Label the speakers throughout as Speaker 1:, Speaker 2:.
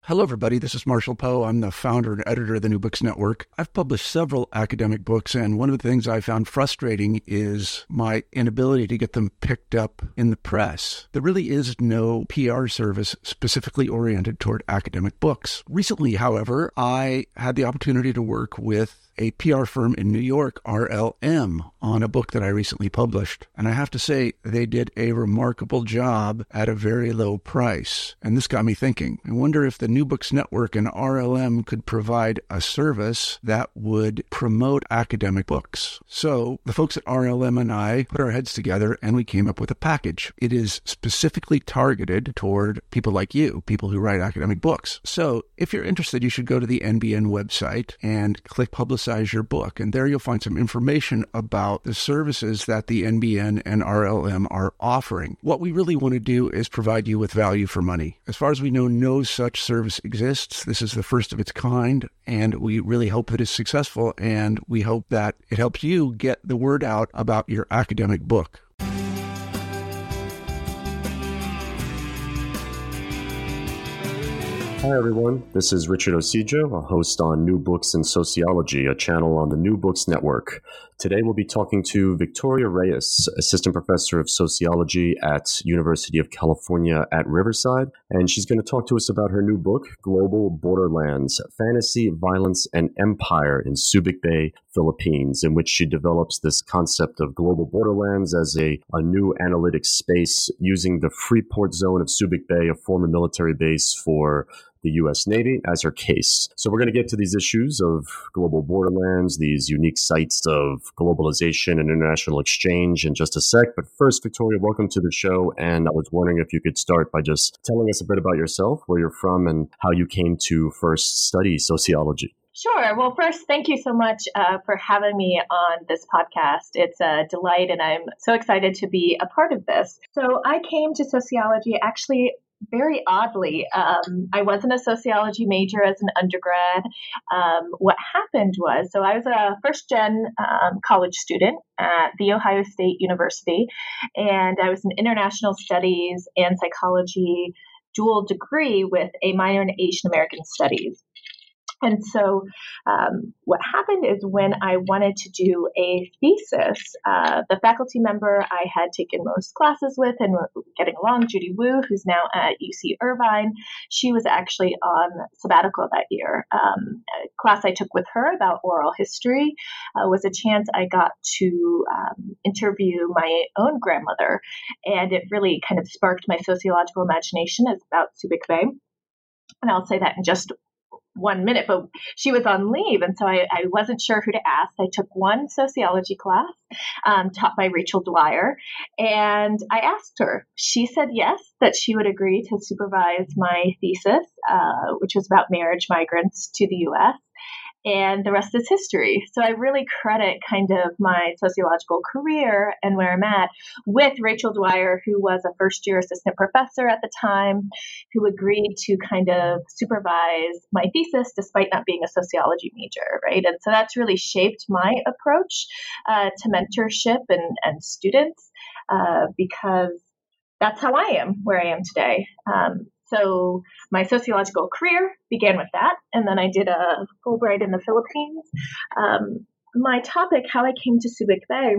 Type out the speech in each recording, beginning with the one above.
Speaker 1: Hello, everybody. This is Marshall Poe. I'm the founder and editor of the New Books Network. I've published several academic books, and one of the things I found frustrating is my inability to get them picked up in the press. There really is no PR service specifically oriented toward academic books. Recently, however, I had the opportunity to work with a PR firm in New York, RLM, on a book that I recently published. And I have to say, they did a remarkable job at a very low price. And this got me thinking. I wonder if the New Books Network and RLM could provide a service that would promote academic books. So the folks at RLM and I put our heads together and we came up with a package. It is specifically targeted toward people like you, people who write academic books. So if you're interested, you should go to the NBN website and click Publicize Your Book. And there you'll find some information about the services that the NBN and RLM are offering. What we really want to do is provide you with value for money. As far as we know, no such service exists. This is the first of its kind, and we really hope that it's successful, and we hope that it helps you get the word out about your academic book.
Speaker 2: Hi everyone, this is Richard Osijo, a host on New Books in Sociology, a channel on the New Books Network. Today we'll be talking to Victoria Reyes, Assistant Professor of Sociology at University of California at Riverside, and she's going to talk to us about her new book, Global Borderlands, Fantasy, Violence, and Empire in Subic Bay, Philippines, in which she develops this concept of global borderlands as a new analytic space using the Freeport zone of Subic Bay, a former military base for the U.S. Navy, as her case. So we're going to get to these issues of global borderlands, these unique sites of globalization and international exchange in just a sec. But first, Victoria, welcome to the show. And I was wondering if you could start by just telling us a bit about yourself, where you're from, and how you came to first study sociology.
Speaker 3: Sure. Well, first, thank you so much for having me on this podcast. It's a delight, and I'm so excited to be a part of this. So I came to sociology actually very oddly. I wasn't a sociology major as an undergrad. What happened was, so I was a first-gen college student at The Ohio State University, and I was an international studies and psychology dual degree with a minor in Asian American studies. And so what happened is when I wanted to do a thesis, the faculty member I had taken most classes with and getting along, Judy Wu, who's now at UC Irvine, she was actually on sabbatical that year. A class I took with her about oral history was a chance I got to interview my own grandmother, and it really kind of sparked my sociological imagination about Subic Bay. And I'll say that in just 1 minute, but she was on leave, and so I wasn't sure who to ask. I took one sociology class taught by Rachel Dwyer, and I asked her. She said yes, that she would agree to supervise my thesis, which was about marriage migrants to the U.S., and the rest is history. So I really credit kind of my sociological career and where I'm at with Rachel Dwyer, who was a first-year assistant professor at the time, who agreed to kind of supervise my thesis despite not being a sociology major, right? And so that's really shaped my approach to mentorship and students because that's how I am where I am today. So my sociological career began with that, and then I did a Fulbright in the Philippines. My topic, how I came to Subic Bay,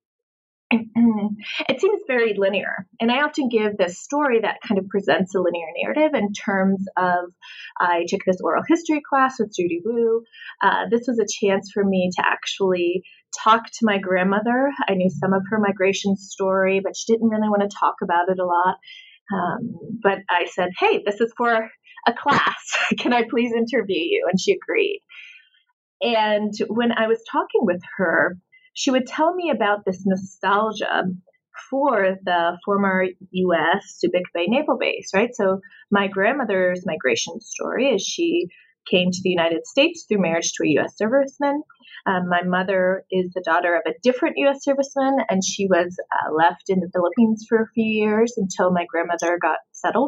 Speaker 3: it seems very linear, and I often give this story that kind of presents a linear narrative in terms of I took this oral history class with Judy Wu. This was a chance for me to actually talk to my grandmother. I knew some of her migration story, but she didn't really want to talk about it a lot. But I said, hey, this is for a class. Can I please interview you? And she agreed. And when I was talking with her, she would tell me about this nostalgia for the former U.S. Subic Bay Naval Base, right? So my grandmother's migration story is she came to the United States through marriage to a U.S. serviceman. My mother is the daughter of a different U.S. serviceman, and she was left in the Philippines for a few years until my grandmother got settled.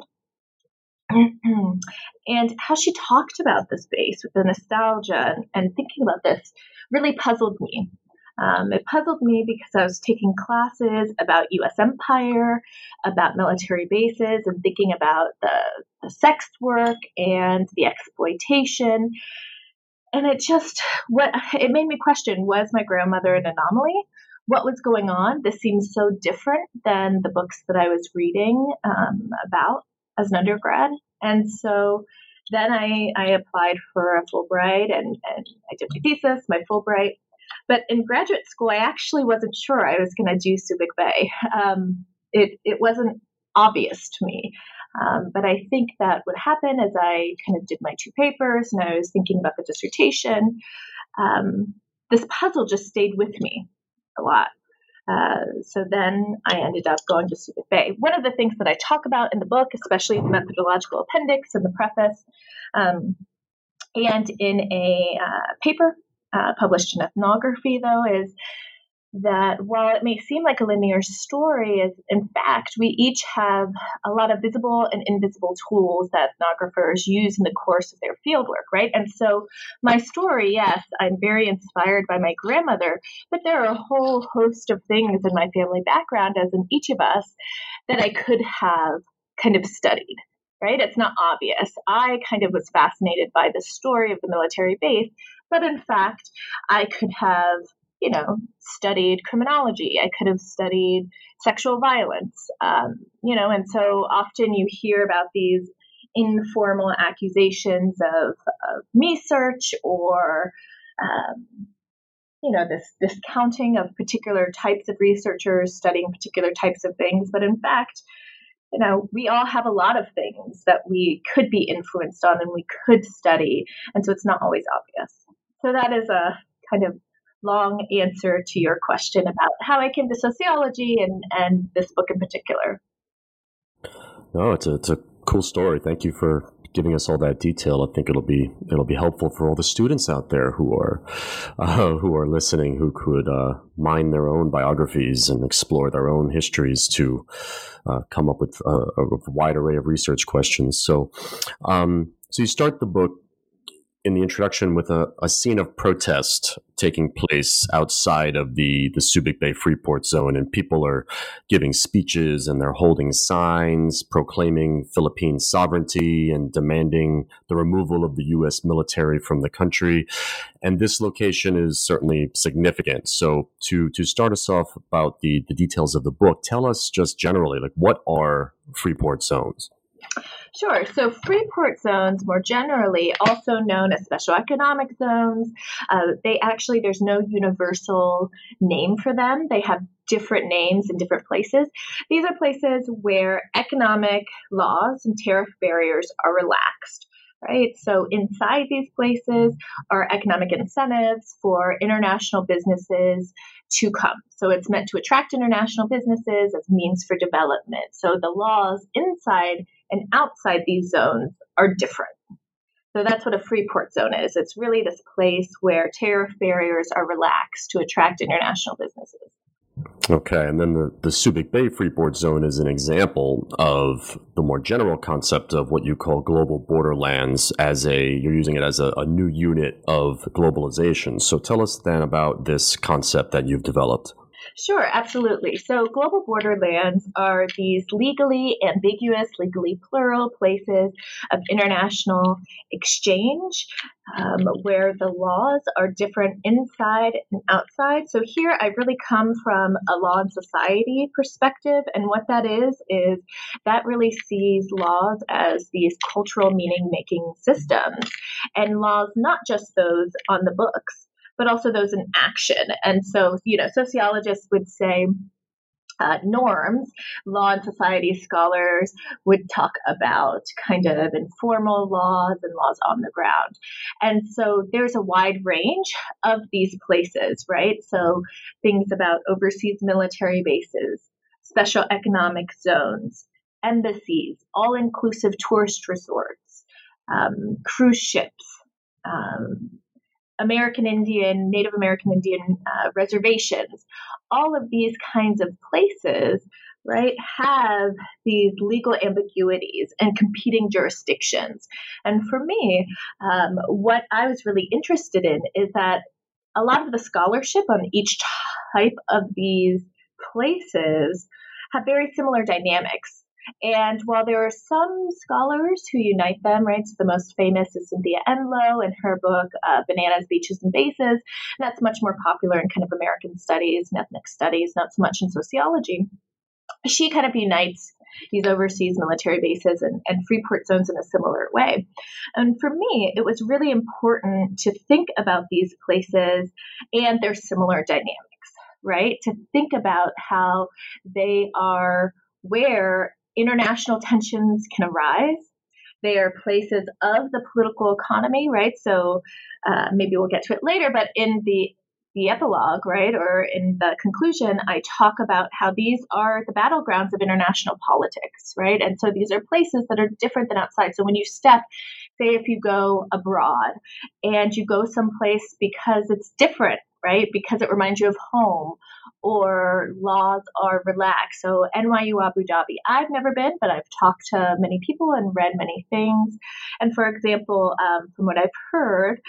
Speaker 3: And how she talked about this base with the nostalgia and thinking about this really puzzled me. It puzzled me because I was taking classes about U.S. empire, about military bases, and thinking about the sex work and the exploitation. And it made me question, was my grandmother an anomaly? What was going on? This seems so different than the books that I was reading about as an undergrad. And so then I applied for a Fulbright and I did my thesis, my Fulbright. But in graduate school, I actually wasn't sure I was going to do Subic Bay. It wasn't obvious to me. But I think that what happened as I kind of did my 2 papers and I was thinking about the dissertation, this puzzle just stayed with me a lot. So then I ended up going to Subic Bay. One of the things that I talk about in the book, especially in the methodological appendix and the preface, and in a paper published in Ethnography, though, is that while it may seem like a linear story, in fact, we each have a lot of visible and invisible tools that ethnographers use in the course of their fieldwork, right? And so my story, yes, I'm very inspired by my grandmother, but there are a whole host of things in my family background, as in each of us, that I could have kind of studied, right? It's not obvious. I kind of was fascinated by the story of the military base, but in fact, I could have studied criminology. I could have studied sexual violence, and so often you hear about these informal accusations of me search or, this discounting of particular types of researchers studying particular types of things. But in fact, we all have a lot of things that we could be influenced on and we could study. And so it's not always obvious. So that is a kind of long answer to your question about how I came to sociology and this book in particular.
Speaker 2: No, it's a cool story. Thank you for giving us all that detail. I think it'll be helpful for all the students out there who are listening, who could mine their own biographies and explore their own histories to come up with a wide array of research questions. So you start the book in the introduction with a scene of protest taking place outside of the Subic Bay Freeport Zone, and people are giving speeches and they're holding signs proclaiming Philippine sovereignty and demanding the removal of the U.S. military from the country. And this location is certainly significant. So to start us off about the details of the book, tell us just generally, like, what are Freeport zones?
Speaker 3: Sure. So Freeport zones, more generally, also known as special economic zones, there's no universal name for them. They have different names in different places. These are places where economic laws and tariff barriers are relaxed. Right. So inside these places are economic incentives for international businesses to come. So it's meant to attract international businesses as means for development. So the laws inside and outside these zones are different. So that's what a Freeport zone is. It's really this place where tariff barriers are relaxed to attract international businesses.
Speaker 2: Okay, and then the Subic Bay Freeport Zone is an example of the more general concept of what you call global borderlands you're using it as a new unit of globalization. So tell us then about this concept that you've developed.
Speaker 3: Sure, absolutely. So global borderlands are these legally ambiguous, legally plural places of international exchange where the laws are different inside and outside. So here I really come from a law and society perspective. And what that is that really sees laws as these cultural meaning-making systems, and laws not just those on the books, but also those in action. And so, sociologists would say norms. Law and society scholars would talk about kind of informal laws and laws on the ground. And so there's a wide range of these places, right? So things about overseas military bases, special economic zones, embassies, all-inclusive tourist resorts, cruise ships, Native American Indian reservations. All of these kinds of places, right, have these legal ambiguities and competing jurisdictions. And for me, what I was really interested in is that a lot of the scholarship on each type of these places have very similar dynamics. And while there are some scholars who unite them, right, so the most famous is Cynthia Enloe and her book, Bananas, Beaches, and Bases, and that's much more popular in kind of American studies and ethnic studies, not so much in sociology. She kind of unites these overseas military bases and free port zones in a similar way. And for me, it was really important to think about these places and their similar dynamics, right? To think about how they are where international tensions can arise. They are places of the political economy, right? So maybe we'll get to it later, but in the epilogue, right, or in the conclusion, I talk about how these are the battlegrounds of international politics, right? And so these are places that are different than outside. So when you step, say if you go abroad and you go someplace because it's different, right, because it reminds you of home, or laws are relaxed. So NYU Abu Dhabi, I've never been, but I've talked to many people and read many things. And for example, from what I've heard,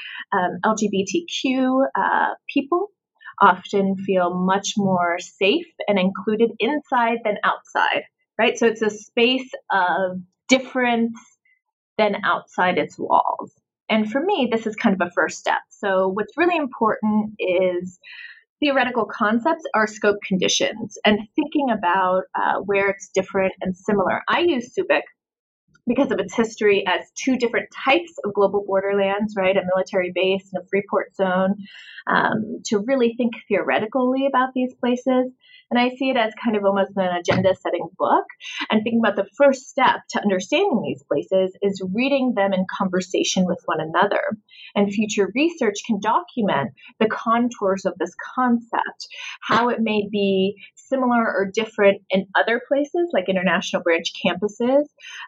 Speaker 3: LGBTQ people often feel much more safe and included inside than outside, right? So it's a space of difference than outside its walls. And for me, this is kind of a first step. So what's really important is theoretical concepts are scope conditions and thinking about where it's different and similar. I use Subic because of its history as two different types of global borderlands, right? A military base and a free port zone, to really think theoretically about these places. And I see it as kind of almost an agenda-setting book. And thinking about the first step to understanding these places is reading them in conversation with one another. And future research can document the contours of this concept, how it may be similar or different in other places like international branch campuses,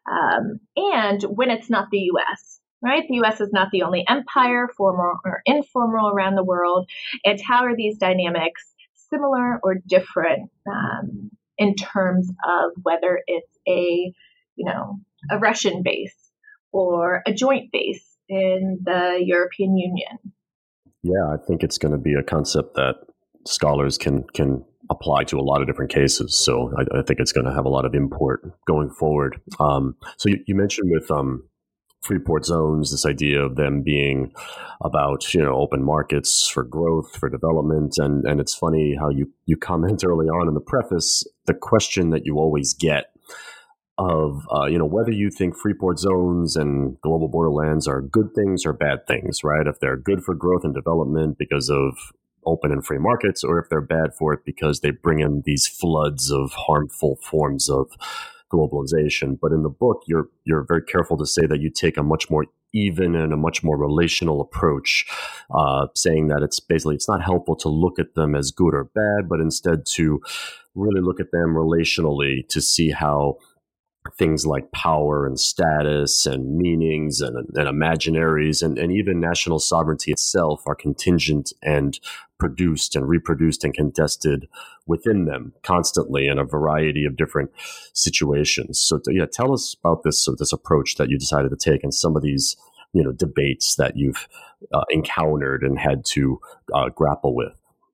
Speaker 3: and when it's not the U.S., right? The U.S. is not the only empire, formal or informal, around the world. And how are these dynamics similar or different in terms of whether it's a Russian base or a joint base in the European Union?
Speaker 2: Yeah, I think it's going to be a concept that scholars can apply to a lot of different cases. So I think it's going to have a lot of import going forward. So you mentioned with free port zones, this idea of them being about, open markets for growth, for development. And it's funny how you comment early on in the preface, the question that you always get of, whether you think free port zones and global borderlands are good things or bad things, right? If they're good for growth and development because of open and free markets, or if they're bad for it because they bring in these floods of harmful forms of globalization. But in the book, you're very careful to say that you take a much more even and a much more relational approach, saying that it's not helpful to look at them as good or bad, but instead to really look at them relationally to see how things like power and status and meanings and imaginaries and even national sovereignty itself are contingent and produced and reproduced and contested within them constantly in a variety of different situations. So tell us about this approach that you decided to take and some of these debates that you've encountered and had to grapple with.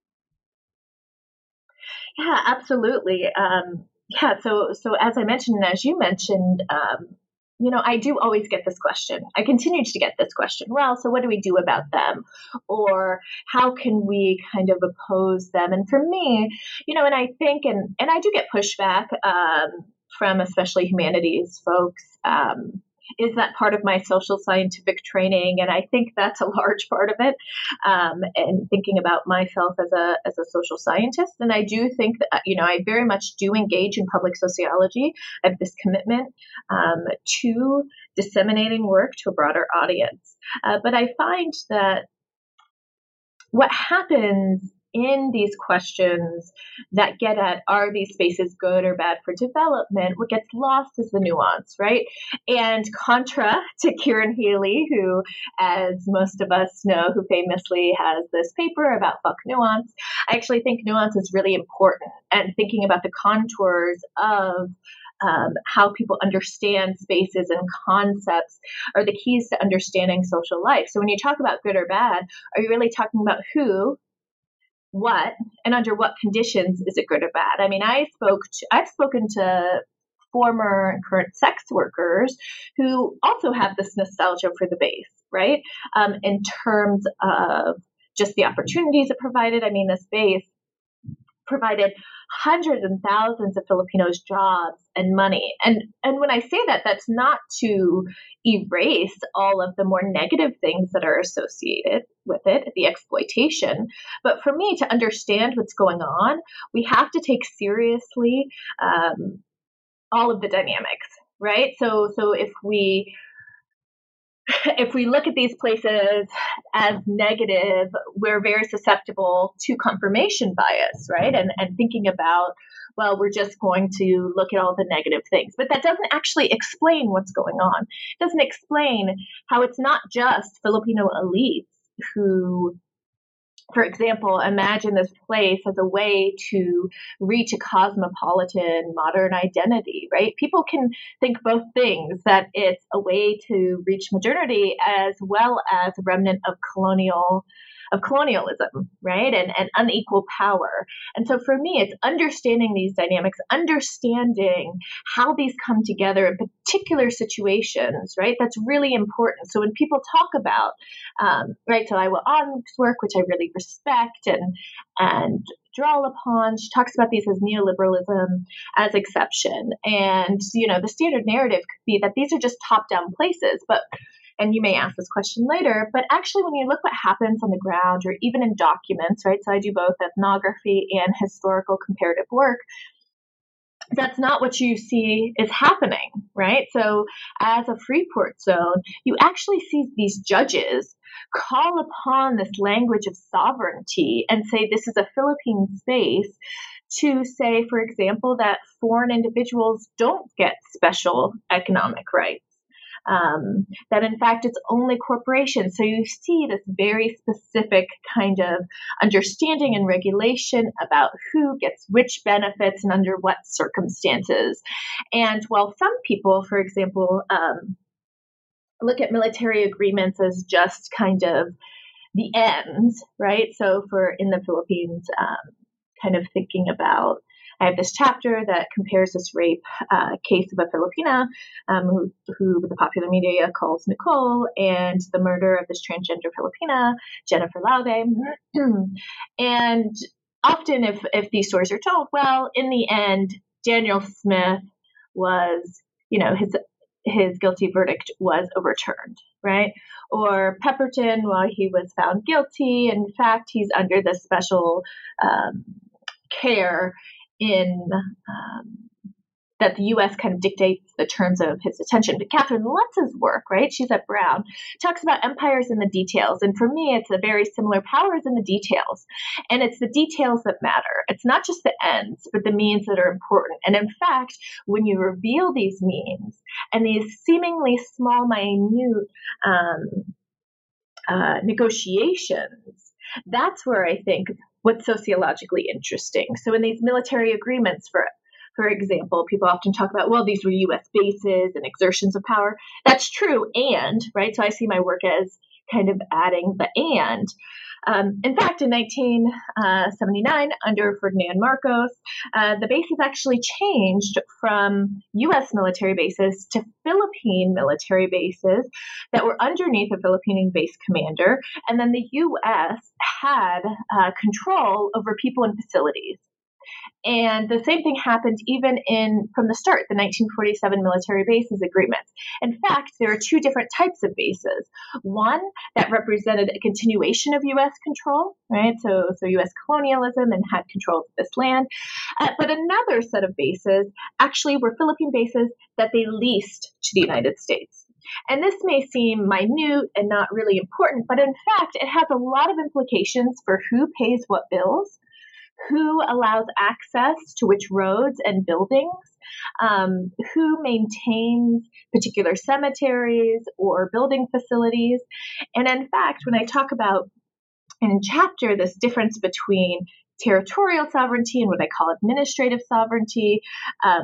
Speaker 3: Yeah, absolutely. So as I mentioned, and as you mentioned, I do always get this question. I continue to get this question. Well, so what do we do about them? Or how can we kind of oppose them? And for me, and I think, and I do get pushback from especially humanities folks, is that part of my social scientific training? And I think that's a large part of it. And thinking about myself as a social scientist. And I do think that, I very much do engage in public sociology. I have this commitment to disseminating work to a broader audience. But I find that what happens in these questions that get at, are these spaces good or bad for development, what gets lost is the nuance, right? And contra to Kieran Healy, who, as most of us know, who famously has this paper about fuck nuance, I actually think nuance is really important, and thinking about the contours of how people understand spaces and concepts are the keys to understanding social life. So when you talk about good or bad, are you really talking about who, what, and under what conditions is it good or bad? I mean, I've spoken to former and current sex workers who also have this nostalgia for the base, right? In terms of just the opportunities it provided. I mean, this base provided hundreds and thousands of Filipinos jobs and money. And when I say that, that's not to erase all of the more negative things that are associated with it, the exploitation. But for me, to understand what's going on, we have to take seriously all of the dynamics, right? So if we look at these places as negative, we're very susceptible to confirmation bias, right? And thinking about, well, we're just going to look at all the negative things. But that doesn't actually explain what's going on. It doesn't explain how it's not just Filipino elites who, for example, imagine this place as a way to reach a cosmopolitan modern identity, right? People can think both things, that it's a way to reach modernity as well as a remnant of colonialism, right? And unequal power. And so for me, it's understanding these dynamics, understanding how these come together in particular situations, right? That's really important. So when people talk about, right, so Iowa Ong's work, which I really respect and draw upon, she talks about these as neoliberalism as exception. And, the standard narrative could be that these are just top-down places, and you may ask this question later, but actually when you look what happens on the ground or even in documents, right? So I do both ethnography and historical comparative work. That's not what you see is happening, right? So as a Freeport zone, you actually see these judges call upon this language of sovereignty and say this is a Philippine space, to say, for example, that foreign individuals don't get special economic rights. That in fact it's only corporations. So you see this very specific kind of understanding and regulation about who gets which benefits and under what circumstances. And while some people, for example, look at military agreements as just kind of the ends, right? So in the Philippines, kind of thinking about, I have this chapter that compares this rape case of a Filipina who the popular media calls Nicole, and the murder of this transgender Filipina, Jennifer Laude. And often if these stories are told, well, in the end, Daniel Smith was, his guilty verdict was overturned, right? Or Pepperton, while he was found guilty, in fact, he's under this special care in that the U.S. kind of dictates the terms of his detention. But Catherine Lutz's work, right, she's at Brown, talks about empires in the details. And for me, it's a very similar powers in the details. And it's the details that matter. It's not just the ends, but the means that are important. And in fact, when you reveal these means and these seemingly small, minute negotiations, that's where I think what's sociologically interesting. So in these military agreements, for example, people often talk about, well, these were U.S. bases and exertions of power. That's true. And, right, so I see my work as kind of adding the and. In fact, in 1979, under Ferdinand Marcos, the bases actually changed from U.S. military bases to Philippine military bases that were underneath a Philippine base commander. And then the U.S. had control over people and facilities. And the same thing happened even from the start, the 1947 military bases agreements. In fact, there are two different types of bases. One that represented a continuation of U.S. control, right? So U.S. colonialism and had control of this land. But another set of bases actually were Philippine bases that they leased to the United States. And this may seem minute and not really important, but in fact, it has a lot of implications for who pays what bills, who allows access to which roads and buildings, who maintains particular cemeteries or building facilities. And in fact, when I talk about in chapter this difference between territorial sovereignty and what I call administrative sovereignty,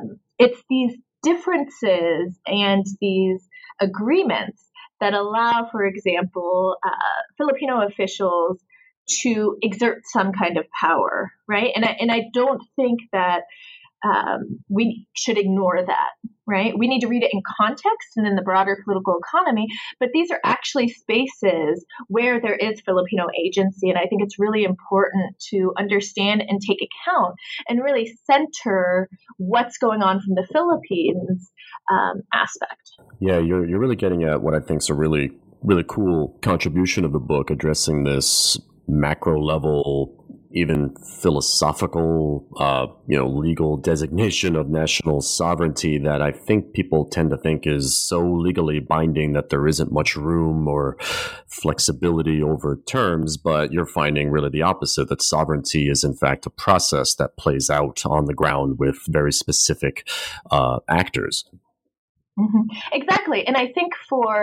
Speaker 3: It's these differences and these agreements that allow, for example, Filipino officials to exert some kind of power, right? And I don't think that we should ignore that, right? We need to read it in context and in the broader political economy, but these are actually spaces where there is Filipino agency, and I think it's really important to understand and take account and really center what's going on from the Philippines aspect.
Speaker 2: Yeah, you're really getting at what I think is a really, really cool contribution of the book, addressing this macro level, even philosophical, legal designation of national sovereignty that I think people tend to think is so legally binding that there isn't much room or flexibility over terms. But you're finding really the opposite, that sovereignty is in fact a process that plays out on the ground with very specific actors.
Speaker 3: Mm-hmm. Exactly. And I think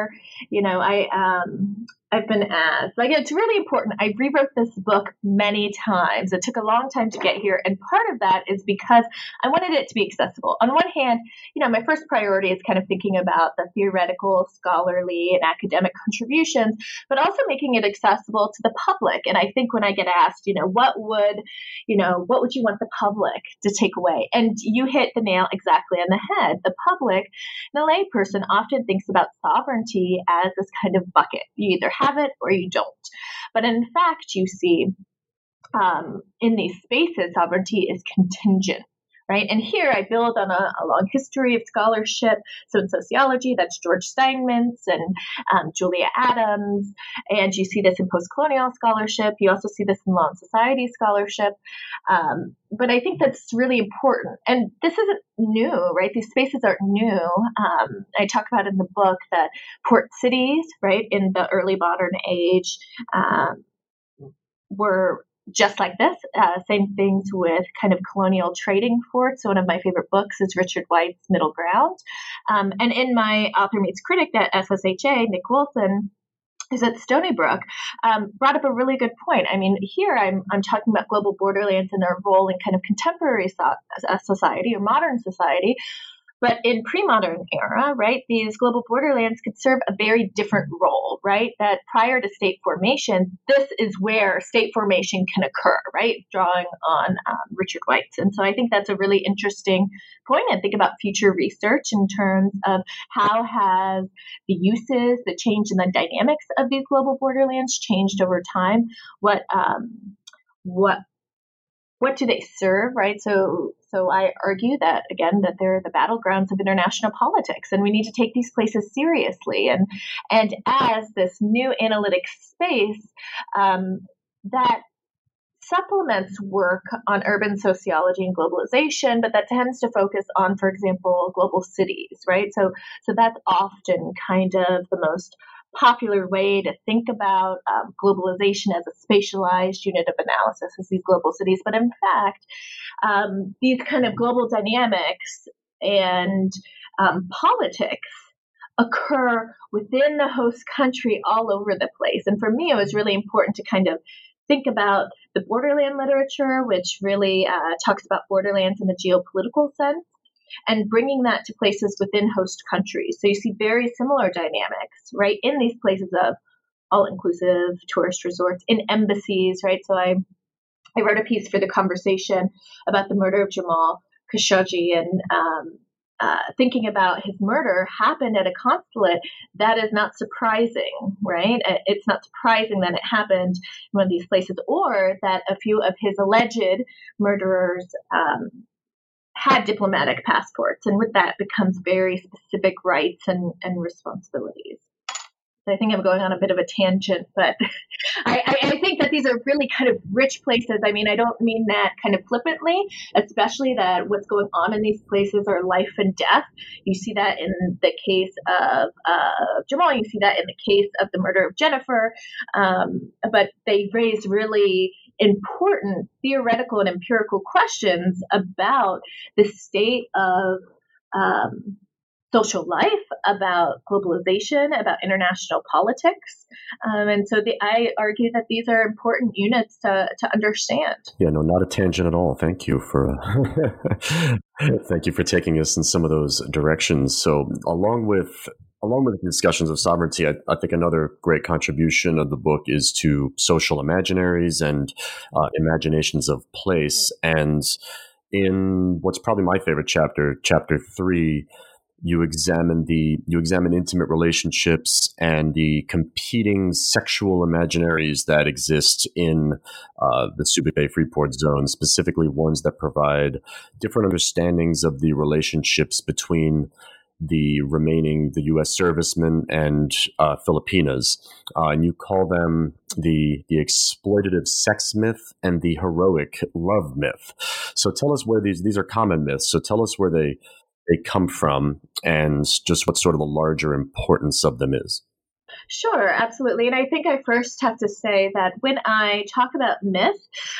Speaker 3: I've been asked, it's really important. I rewrote this book many times. It took a long time to get here. And part of that is because I wanted it to be accessible. On one hand, my first priority is kind of thinking about the theoretical, scholarly, and academic contributions, but also making it accessible to the public. And I think when I get asked, what would you want the public to take away? And you hit the nail exactly on the head. The public, the layperson, often thinks about sovereignty as this kind of bucket. You either have it or you don't. But in fact, you see in these spaces, sovereignty is contingent, right? And here I build on a long history of scholarship. So in sociology, that's George Steinmetz and Julia Adams. And you see this in post-colonial scholarship. You also see this in law and society scholarship. But I think that's really important. And this isn't new, right? These spaces aren't new. I talk about in the book that port cities, right, in the early modern age were just like this. Same things with kind of colonial trading forts. So one of my favorite books is Richard White's Middle Ground. And in my Author Meets Critic at SSHA, Nick Wilson, who's at Stony Brook, brought up a really good point. I mean, here I'm talking about global borderlands and their role in kind of contemporary society or modern society. But in pre-modern era, right, these global borderlands could serve a very different role, right? That prior to state formation, this is where state formation can occur, right? Drawing on Richard White. And so I think that's a really interesting point, and think about future research in terms of how has the uses, the change in the dynamics of these global borderlands changed over time? What do they serve, right? So I argue that, again, that they're the battlegrounds of international politics, and we need to take these places seriously. And as this new analytic space that supplements work on urban sociology and globalization, but that tends to focus on, for example, global cities, right? So that's often kind of the most popular way to think about globalization as a spatialized unit of analysis as these global cities. But in fact, these kind of global dynamics and politics occur within the host country all over the place. And for me, it was really important to kind of think about the borderland literature, which really talks about borderlands in the geopolitical sense, and bringing that to places within host countries. So you see very similar dynamics, right, in these places of all-inclusive tourist resorts, in embassies, right? So I wrote a piece for The Conversation about the murder of Jamal Khashoggi, and thinking about his murder happened at a consulate. That is not surprising, right? It's not surprising that it happened in one of these places, or that a few of his alleged murderers had diplomatic passports, and with that becomes very specific rights and responsibilities. So I think I'm going on a bit of a tangent, but I think that these are really kind of rich places. I mean, I don't mean that kind of flippantly, especially that what's going on in these places are life and death. You see that in the case of Jamal, you see that in the case of the murder of Jennifer, but they raise really important theoretical and empirical questions about the state of social life, about globalization, about international politics. And so I argue that these are important units to understand.
Speaker 2: Yeah, no, not a tangent at all. Thank you for Thank you for taking us in some of those directions. So, along with the discussions of sovereignty, I think another great contribution of the book is to social imaginaries and imaginations of place. And in what's probably my favorite chapter, chapter 3, you examine intimate relationships and the competing sexual imaginaries that exist in the Subic Bay Freeport zone, specifically ones that provide different understandings of the relationships between the U.S. servicemen and Filipinas, and you call them the exploitative sex myth and the heroic love myth. So tell us where these are common myths. So tell us where they come from and just what sort of the larger importance of them is.
Speaker 3: Sure, absolutely. And I think I first have to say that when I talk about myth,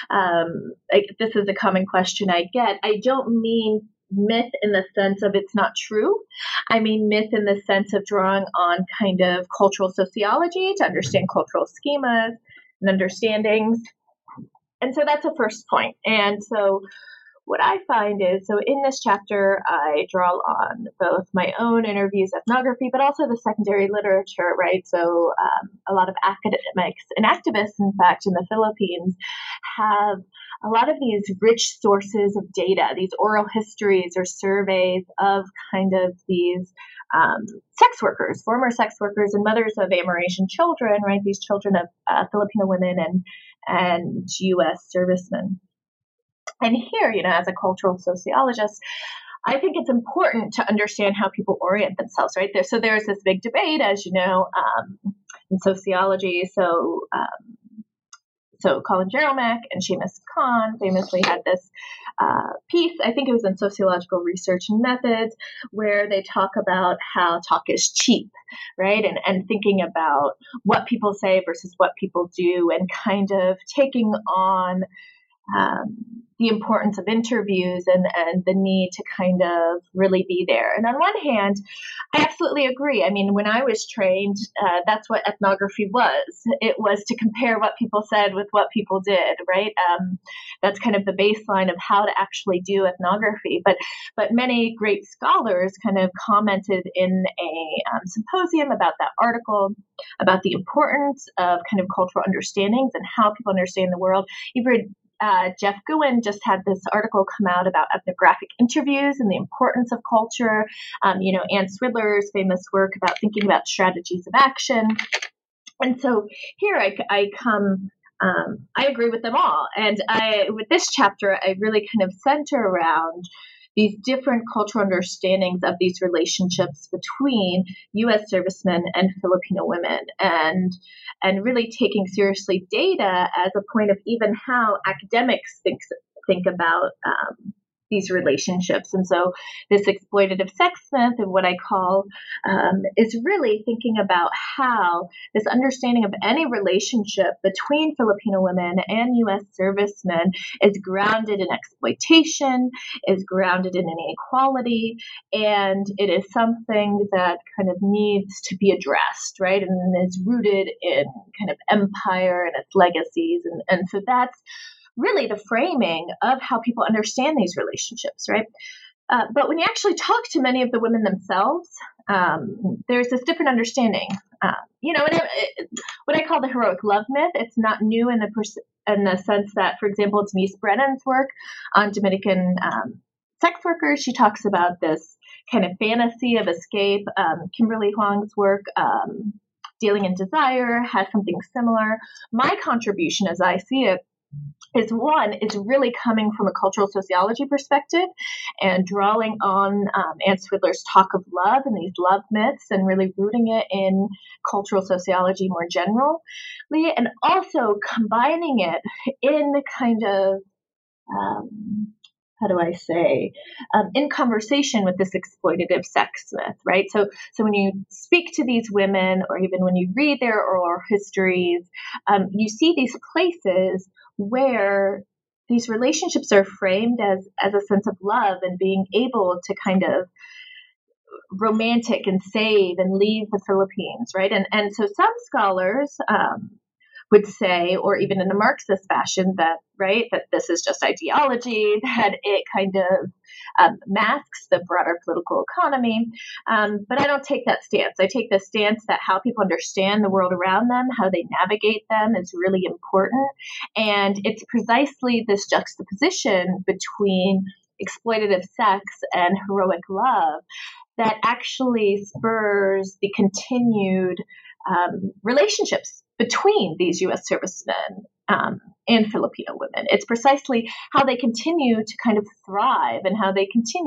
Speaker 3: this is a common question I get. I don't mean myth in the sense of it's not true. I mean myth in the sense of drawing on kind of cultural sociology to understand cultural schemas and understandings. And so that's a first point. And so what I find is, so in this chapter, I draw on both my own interviews, ethnography, but also the secondary literature, right? So a lot of academics and activists, in fact, in the Philippines have a lot of these rich sources of data, these oral histories or surveys of kind of these sex workers, former sex workers and mothers of Amerasian children, right? These children of Filipino women and U.S. servicemen. And here, as a cultural sociologist, I think it's important to understand how people orient themselves, right? So there's this big debate, as you know, in sociology. So Colin Jeromek and Seamus Kahn famously had this piece, I think it was in Sociological Research and Methods, where they talk about how talk is cheap, right? And thinking about what people say versus what people do, and kind of taking on the importance of interviews and the need to kind of really be there. And on one hand, I absolutely agree. I mean, when I was trained, that's what ethnography was. It was to compare what people said with what people did, right? That's kind of the baseline of how to actually do ethnography. But many great scholars kind of commented in a symposium about that article, about the importance of kind of cultural understandings and how people understand the world. Even Jeff Gouen just had this article come out about ethnographic interviews and the importance of culture. Ann Swidler's famous work about thinking about strategies of action. And so here I come, I agree with them all. And with this chapter, I really kind of center around these different cultural understandings of these relationships between U.S. servicemen and Filipino women, and really taking seriously data as a point of even how academics think about these relationships. And so this exploitative sex myth, and what I call, is really thinking about how this understanding of any relationship between Filipino women and U.S. servicemen is grounded in exploitation, is grounded in inequality, and it is something that kind of needs to be addressed, right? And is rooted in kind of empire and its legacies. And so that's really the framing of how people understand these relationships, right? But when you actually talk to many of the women themselves, there's this different understanding. What I call the heroic love myth, it's not new in the sense that, for example, Denise Brennan's work on Dominican sex workers, she talks about this kind of fantasy of escape. Kimberly Huang's work, Dealing in Desire, has something similar. My contribution, as I see it, is really coming from a cultural sociology perspective and drawing on Ann Swidler's talk of love and these love myths, and really rooting it in cultural sociology more generally, and also combining it in the kind of in conversation with this exploitative sex myth, right? So when you speak to these women, or even when you read their oral histories, you see these places where these relationships are framed as a sense of love and being able to kind of romantic and save and leave the Philippines, right? And so some scholars would say, or even in a Marxist fashion, that this is just ideology, that it kind of masks the broader political economy. But I don't take that stance. I take the stance that how people understand the world around them, how they navigate them, is really important. And it's precisely this juxtaposition between exploitative sex and heroic love that actually spurs the continued relationships between these U.S. servicemen and Filipino women. It's precisely how they continue to kind of thrive and how they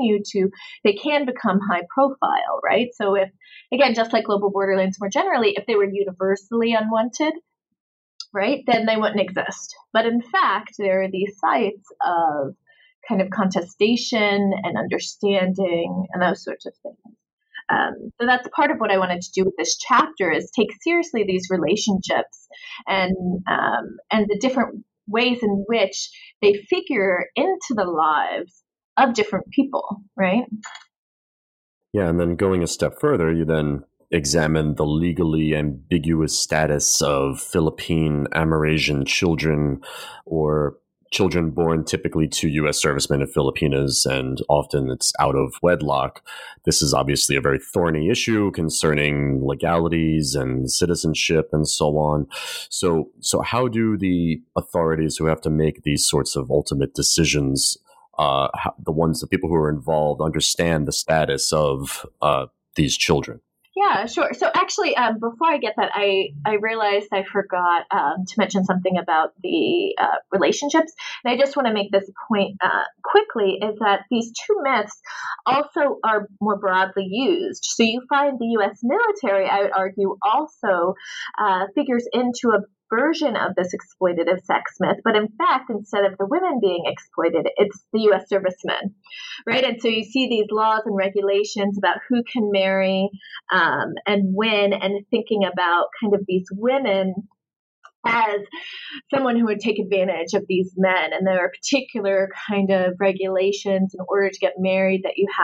Speaker 3: can become high profile, right? So if, again, just like global borderlands more generally, if they were universally unwanted, right, then they wouldn't exist. But in fact, there are these sites of kind of contestation and understanding and those sorts of things. So that's part of what I wanted to do with this chapter, is take seriously these relationships and the different ways in which they figure into the lives of different people, right?
Speaker 2: Yeah, and then going a step further, you then examine the legally ambiguous status of Philippine Amerasian children, or children born typically to U.S. servicemen and Filipinas, and often it's out of wedlock. This is obviously a very thorny issue concerning legalities and citizenship and so on. So how do the authorities who have to make these sorts of ultimate decisions, the people who are involved, understand the status of these children?
Speaker 3: Yeah, sure. So actually, before I get that, I realized I forgot to mention something about the relationships. And I just want to make this point quickly, is that these two myths also are more broadly used. So you find the U.S. military, I would argue, also figures into a version of this exploitative sex myth, but in fact, instead of the women being exploited, it's the U.S. servicemen, right? And so you see these laws and regulations about who can marry and when, and thinking about kind of these women as someone who would take advantage of these men. And there are particular kind of regulations in order to get married that you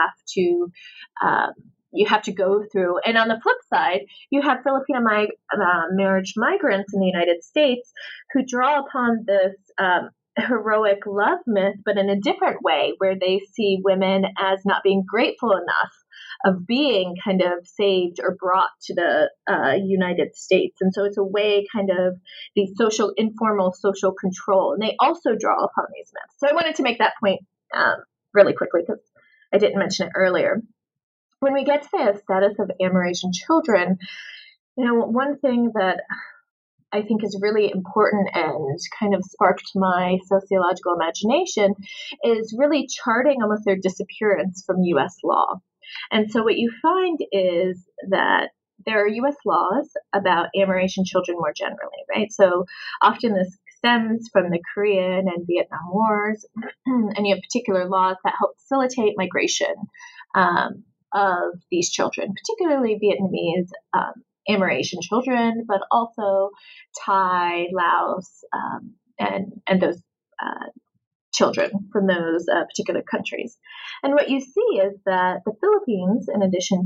Speaker 3: have to go through. And on the flip side, you have Filipino marriage migrants in the United States who draw upon this heroic love myth, but in a different way, where they see women as not being grateful enough of being kind of saved or brought to the United States. And so it's a way, kind of the informal social control. And they also draw upon these myths. So I wanted to make that point really quickly, because I didn't mention it earlier. When we get to the status of Amerasian children, one thing that I think is really important and kind of sparked my sociological imagination is really charting almost their disappearance from U.S. law. And so what you find is that there are U.S. laws about Amerasian children more generally, right? So often this stems from the Korean and Vietnam Wars, and you have particular laws that help facilitate migration of these children, particularly Vietnamese Amerasian children, but also Thai, Laos, and those children from those particular countries. And what you see is that the Philippines, in addition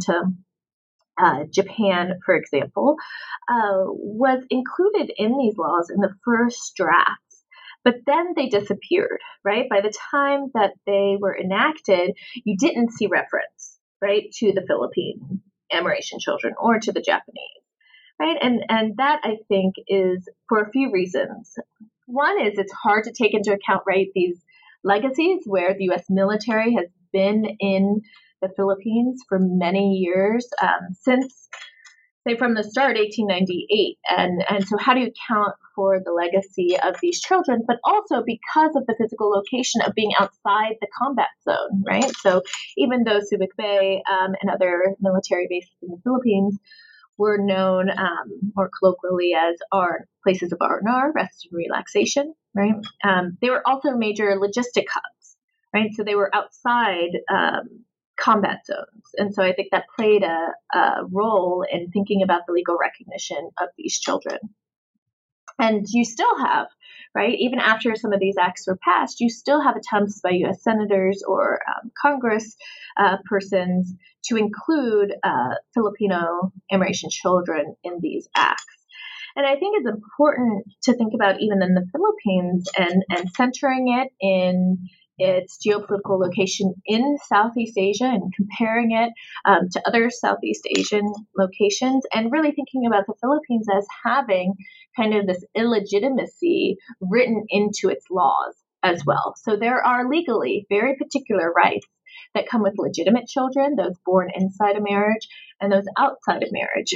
Speaker 3: to Japan, for example, was included in these laws in the first drafts, but then they disappeared, right? By the time that they were enacted, you didn't see reference, right, to the Philippine Amerasian children or to the Japanese, right? And that, I think, is for a few reasons. One is it's hard to take into account, right, these legacies where the U.S. military has been in the Philippines for many years, since, say, from the start, 1898. And so how do you account for the legacy of these children, but also because of the physical location of being outside the combat zone, right? So even though Subic Bay and other military bases in the Philippines were known more colloquially as our places of R&R, rest and relaxation, right? They were also major logistic hubs, right? So they were outside combat zones. And so I think that played a role in thinking about the legal recognition of these children. And you still have, right, even after some of these acts were passed, you still have attempts by U.S. senators or Congress persons to include Filipino Amerasian children in these acts. And I think it's important to think about even in the Philippines and centering it in its geopolitical location in Southeast Asia and comparing it to other Southeast Asian locations, and really thinking about the Philippines as having kind of this illegitimacy written into its laws as well. So there are legally very particular rights that come with legitimate children, those born inside a marriage and those outside of marriage.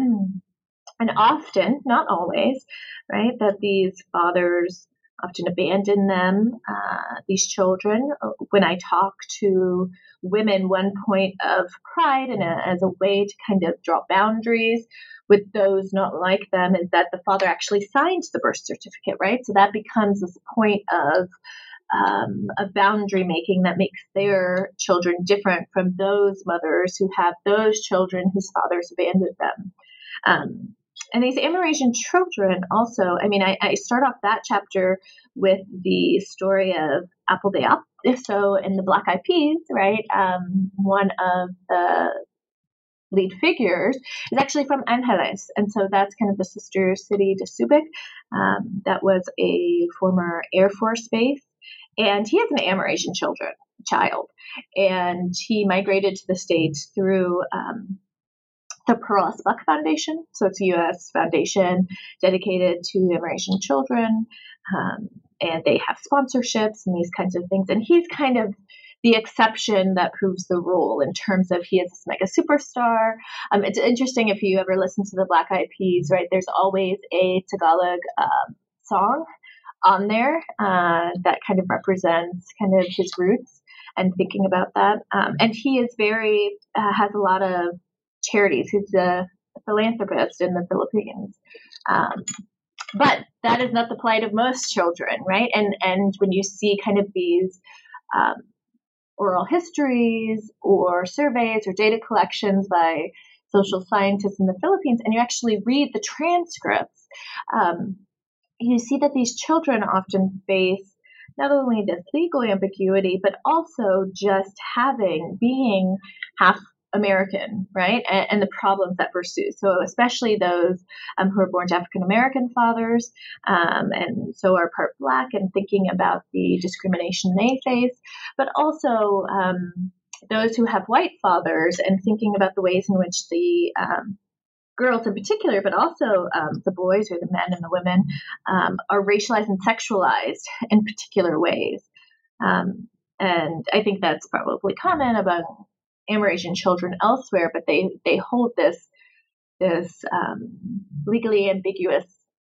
Speaker 3: And often, not always, right, that these fathers often abandon them, these children. When I talk to women, one point of pride and as a way to kind of draw boundaries with those not like them is that the father actually signs the birth certificate, right? So that becomes this point of boundary making that makes their children different from those mothers who have those children whose fathers abandoned them. And these Amerasian children also, I mean, I start off that chapter with the story of Apple de Ap. So in the Black Eyed Peas, right, one of the lead figures is actually from Angeles. And so that's kind of the sister city to Subic. That was a former Air Force base. And he has an Amerasian child. And he migrated to the States through the Pearl S. Buck Foundation. So it's a U.S. foundation dedicated to Amerasian children. And they have sponsorships and these kinds of things. And he's kind of the exception that proves the rule in terms of he is this mega superstar. It's interesting if you ever listen to the Black Eyed Peas, right? There's always a Tagalog song on there that kind of represents kind of his roots and thinking about that. And he is has a lot of charities. He's a philanthropist in the Philippines. But that is not the plight of most children, right? And when you see kind of these oral histories or surveys or data collections by social scientists in the Philippines, and you actually read the transcripts, you see that these children often face not only this legal ambiguity, but also just being half American, right? And the problems that pursue. So especially those who are born to African-American fathers and so are part Black, and thinking about the discrimination they face, but also those who have white fathers and thinking about the ways in which the girls in particular, but also the boys or the men and the women are racialized and sexualized in particular ways. And I think that's probably common among Amerasian children elsewhere, but they hold this legally ambiguous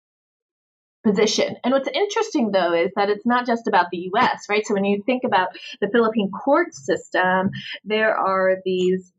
Speaker 3: position. And what's interesting, though, is that it's not just about the U.S., right? So when you think about the Philippine court system, there are these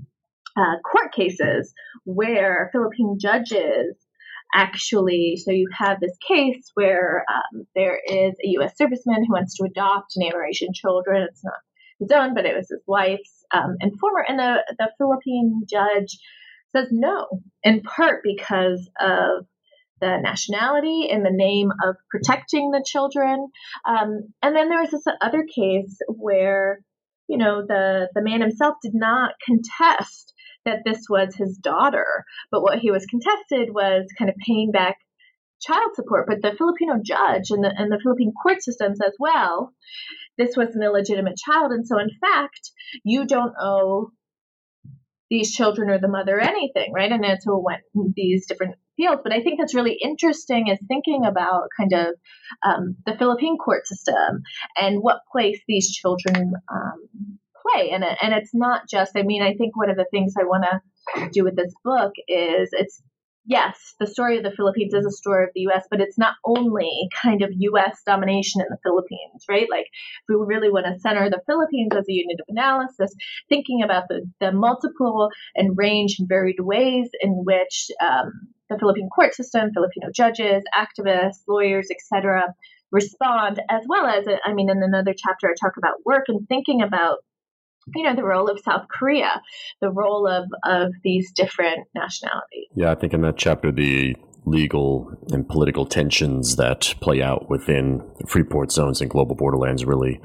Speaker 3: court cases where Philippine judges actually, so you have this case where there is a U.S. serviceman who wants to adopt an Amerasian children. It's not his own, but it was his wife's and former. And the Philippine judge says no, in part because of the nationality in the name of protecting the children. And then there was this other case where, the man himself did not contest that this was his daughter, but what he was contested was kind of paying back child support. But the Filipino judge and the Philippine court system says, well, this was an illegitimate child, and so in fact, you don't owe these children or the mother anything, right? And so it went in these different fields. But I think that's really interesting is thinking about kind of the Philippine court system and what place these children play. And it's not just, I think one of the things I want to do with this book is yes, the story of the Philippines is a story of the U.S., but it's not only kind of U.S. domination in the Philippines, right? Like, if we really want to center the Philippines as a unit of analysis, thinking about the multiple and range and varied ways in which the Philippine court system, Filipino judges, activists, lawyers, etc., respond, as well as, in another chapter, I talk about work and thinking about the role of South Korea, the role of these different nationalities.
Speaker 2: Yeah, I think in that chapter, the legal and political tensions that play out within Freeport zones and global borderlands really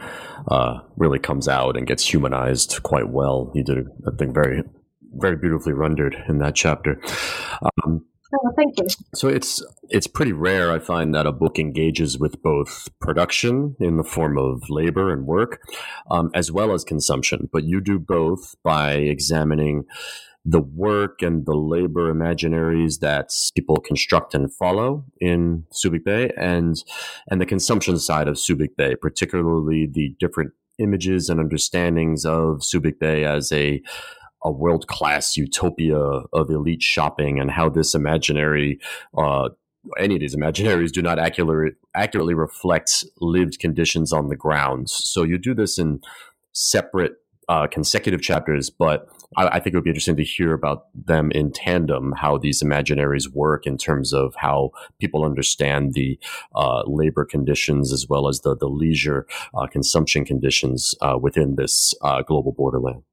Speaker 2: comes out and gets humanized quite well. You did, I think, very, very beautifully rendered in that chapter.
Speaker 3: Oh, thank you.
Speaker 2: So it's pretty rare, I find, that a book engages with both production in the form of labor and work, as well as consumption. But you do both by examining the work and the labor imaginaries that people construct and follow in Subic Bay, and the consumption side of Subic Bay, particularly the different images and understandings of Subic Bay as a world-class utopia of elite shopping, and how this imaginary, any of these imaginaries do not accurately reflect lived conditions on the ground. So you do this in separate consecutive chapters, but I think it would be interesting to hear about them in tandem, how these imaginaries work in terms of how people understand the labor conditions as well as the leisure consumption conditions within this global borderland.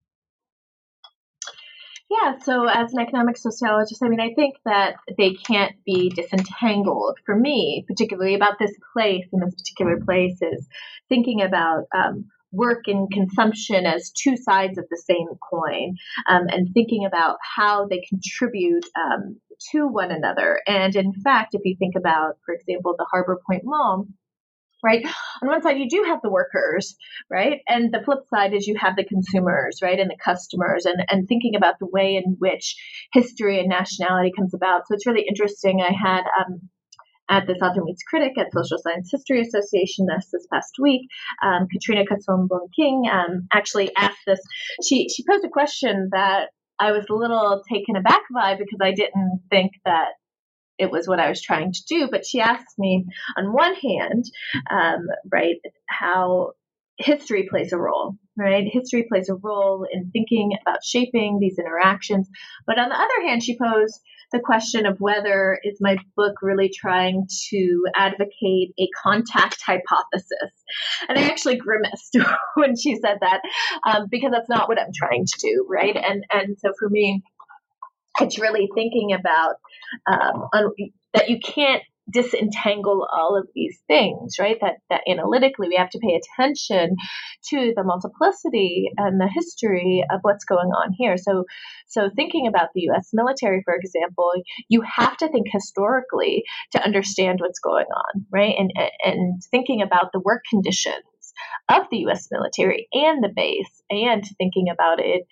Speaker 3: Yeah, so as an economic sociologist, I think that they can't be disentangled. For me, particularly about this place, and this particular place is thinking about work and consumption as two sides of the same coin, and thinking about how they contribute to one another. And in fact, if you think about, for example, the Harbor Point Mall, right? On one side, you do have the workers, right? And the flip side is you have the consumers, right? And the customers, and thinking about the way in which history and nationality comes about. So it's really interesting. I had at this Author Meets Critic at Social Science History Association this past week, Katrina Kasson-Bong-King actually asked this. She posed a question that I was a little taken aback by, because I didn't think that it was what I was trying to do. But she asked me, on one hand, right, how history plays a role, right? History plays a role in thinking about shaping these interactions. But on the other hand, she posed the question of whether is my book really trying to advocate a contact hypothesis. And I actually grimaced when she said that, because that's not what I'm trying to do, right? And so for me, it's really thinking about that you can't disentangle all of these things, right? That analytically we have to pay attention to the multiplicity and the history of what's going on here. So thinking about the U.S. military, for example, you have to think historically to understand what's going on, right? And thinking about the work conditions of the U.S. military and the base, and thinking about it,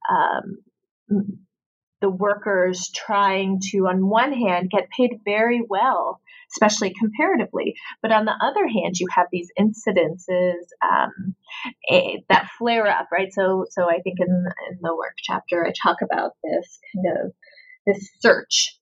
Speaker 3: the workers trying to, on one hand, get paid very well, especially comparatively. But on the other hand, you have these incidences that flare up, right? So I think in the work chapter, I talk about this search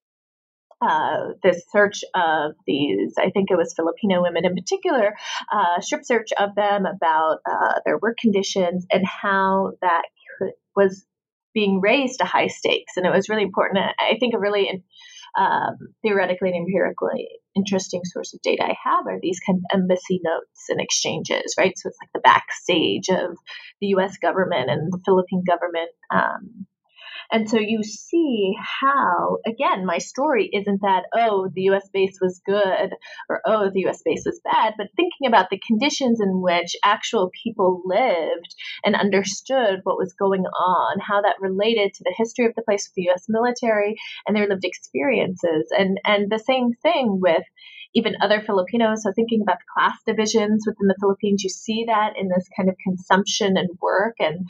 Speaker 3: of these, I think it was Filipino women in particular, strip search of them about their work conditions, and how that was being raised to high stakes. And it was really important. I think a really theoretically and empirically interesting source of data I have are these kind of embassy notes and exchanges, right? So it's like the backstage of the U.S. government and the Philippine government. And so you see how, again, my story isn't that, oh, the U.S. base was good, or, oh, the U.S. base was bad, but thinking about the conditions in which actual people lived and understood what was going on, how that related to the history of the place with the U.S. military and their lived experiences. And the same thing with even other Filipinos. So thinking about the class divisions within the Philippines, you see that in this kind of consumption and work, and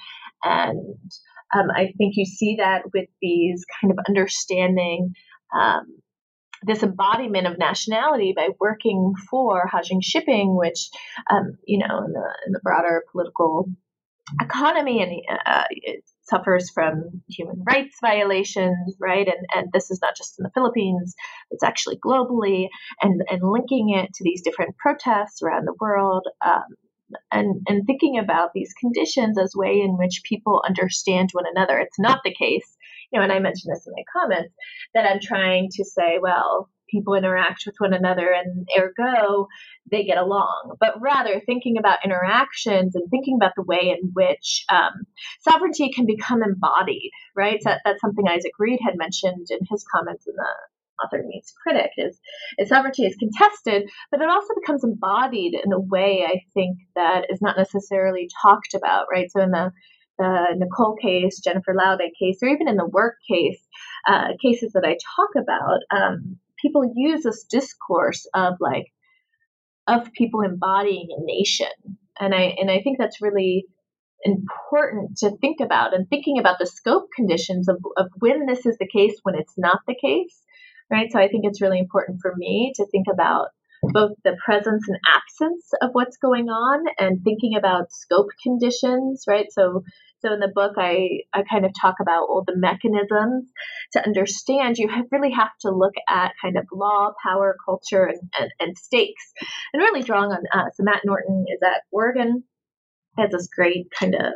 Speaker 3: I think you see that with these kind of understanding this embodiment of nationality by working for Hajing Shipping, which, in the broader political economy, and it suffers from human rights violations, right? And this is not just in the Philippines, it's actually globally, and linking it to these different protests around the world. And thinking about these conditions as way in which people understand one another. It's not the case, and I mentioned this in my comments, that I'm trying to say, well, people interact with one another and ergo they get along, but rather thinking about interactions and thinking about the way in which sovereignty can become embodied, right? So that's something Isaac Reed had mentioned in his comments in the Author Meets Critic, is sovereignty is contested, but it also becomes embodied in a way, I think, that is not necessarily talked about, right? So in the the Nicole case, Jennifer Laude case, or even in the work case, cases that I talk about, people use this discourse of people embodying a nation. And I think that's really important to think about, and thinking about the scope conditions of when this is the case, when it's not the case, right? So I think it's really important for me to think about both the presence and absence of what's going on, and thinking about scope conditions, right? So in the book, I kind of talk about all the mechanisms to understand. You really have to look at kind of law, power, culture, and stakes, and really drawing on. So Matt Norton is at Oregon, has this great kind of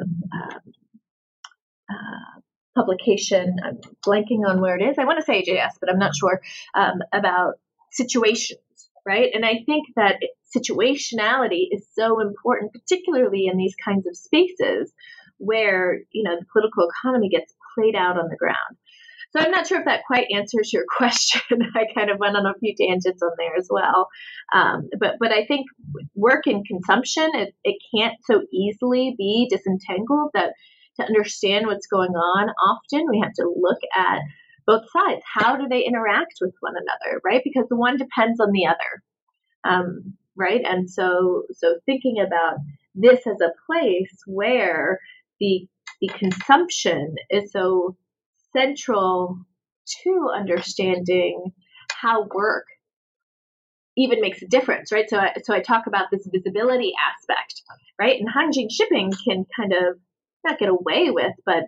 Speaker 3: publication. I'm blanking on where it is. I want to say AJS, but I'm not sure, about situations, right? And I think that situationality is so important, particularly in these kinds of spaces where, the political economy gets played out on the ground. So I'm not sure if that quite answers your question. I kind of went on a few tangents on there as well. But I think work and consumption, it can't so easily be disentangled. That to understand what's going on, often we have to look at both sides. How do they interact with one another, right? Because the one depends on the other, right? And so thinking about this as a place where the consumption is so central to understanding how work even makes a difference, right? So I talk about this visibility aspect, right? And Hanjin shipping can kind of not get away with, but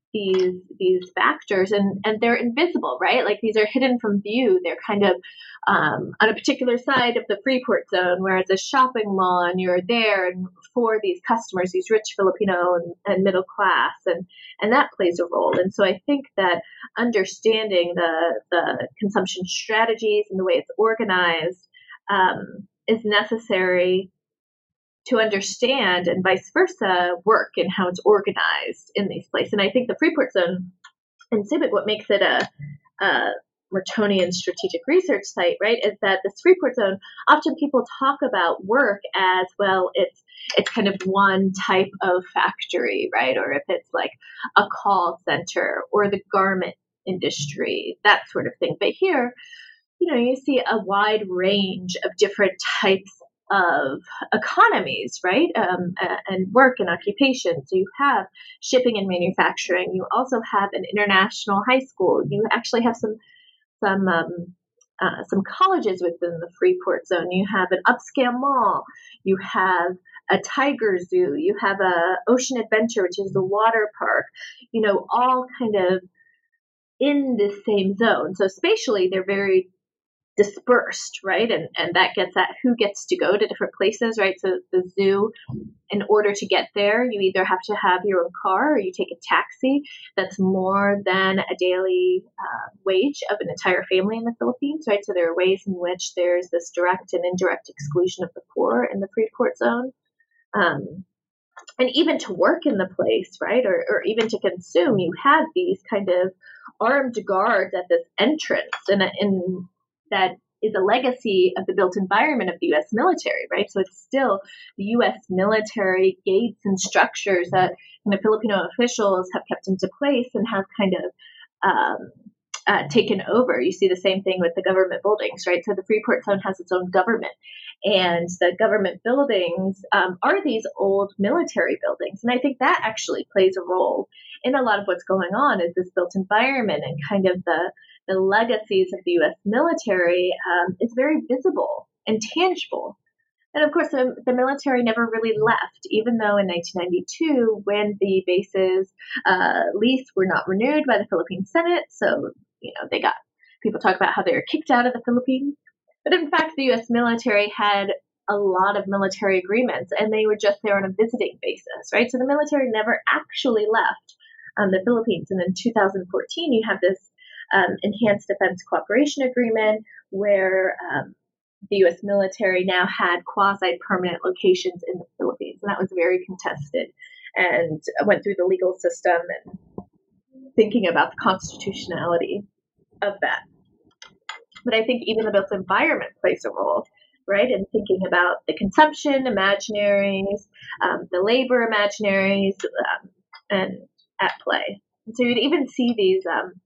Speaker 3: these factors, and they're invisible, right? Like these are hidden from view. They're kind of on a particular side of the Freeport zone, whereas a shopping mall, and you're there and for these customers, these rich Filipino and middle class, and that plays a role. And so I think that understanding the consumption strategies and the way it's organized is necessary to understand, and vice versa, work and how it's organized in these places. And I think the Freeport zone in CIBIC, what makes it a Mertonian strategic research site, right, is that this Freeport zone, often people talk about work as, well, it's kind of one type of factory, right? Or if it's like a call center or the garment industry, that sort of thing. But here, you see a wide range of different types of economies, right? And work and occupation. So you have shipping and manufacturing. You also have an international high school. You actually have some colleges within the Freeport zone. You have an upscale mall. You have a tiger zoo. You have a ocean adventure, which is the water park. All kind of in this same zone. So spatially, they're very dispersed, right? And that gets at who gets to go to different places, right? So the zoo, in order to get there, you either have to have your own car or you take a taxi that's more than a daily wage of an entire family in the Philippines, right? So there are ways in which there's this direct and indirect exclusion of the poor in the Freeport zone. And even to work in the place, right? Or even to consume, you have these kind of armed guards at this entrance, and that is a legacy of the built environment of the U.S. military, right? So it's still the U.S. military gates and structures that Filipino officials have kept into place and have kind of taken over. You see the same thing with the government buildings, right? So the Freeport zone has its own government, and the government buildings are these old military buildings. And I think that actually plays a role in a lot of what's going on, is this built environment and kind of the legacies of the U.S. military is very visible and tangible. And of course, the military never really left, even though in 1992, when the bases lease were not renewed by the Philippine Senate, so, people talk about how they were kicked out of the Philippines. But in fact, the U.S. military had a lot of military agreements, and they were just there on a visiting basis, right? So the military never actually left the Philippines. And in 2014, you have this Enhanced Defense Cooperation Agreement where the U.S. military now had quasi-permanent locations in the Philippines. And that was very contested, and went through the legal system and thinking about the constitutionality of that. But I think even the built environment plays a role, right? And thinking about the consumption imaginaries, the labor imaginaries, and at play. And so you'd even see these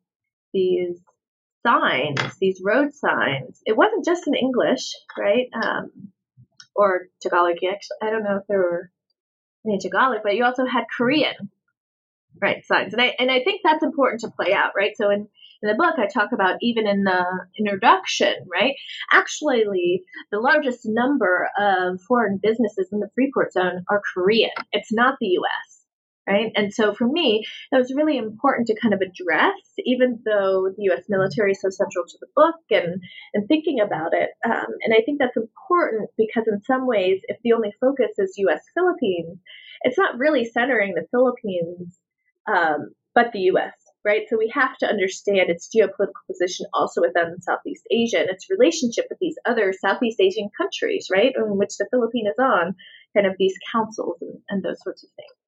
Speaker 3: signs, these road signs. It wasn't just in English, right? Or Tagalog. Actually, I don't know if there were any Tagalog, but you also had Korean, right, signs. And I think that's important to play out, right? So in the book, I talk about, even in the introduction, right? Actually, the largest number of foreign businesses in the Freeport Zone are Korean. It's not the U.S., right? And so for me, it was really important to kind of address, even though the U.S. military is so central to the book and thinking about it. And I think that's important because in some ways, if the only focus is U.S.-Philippines, it's not really centering the Philippines, but the U.S., right? So we have to understand its geopolitical position also within Southeast Asia and its relationship with these other Southeast Asian countries, right, in which the Philippines is on, kind of these councils and those sorts of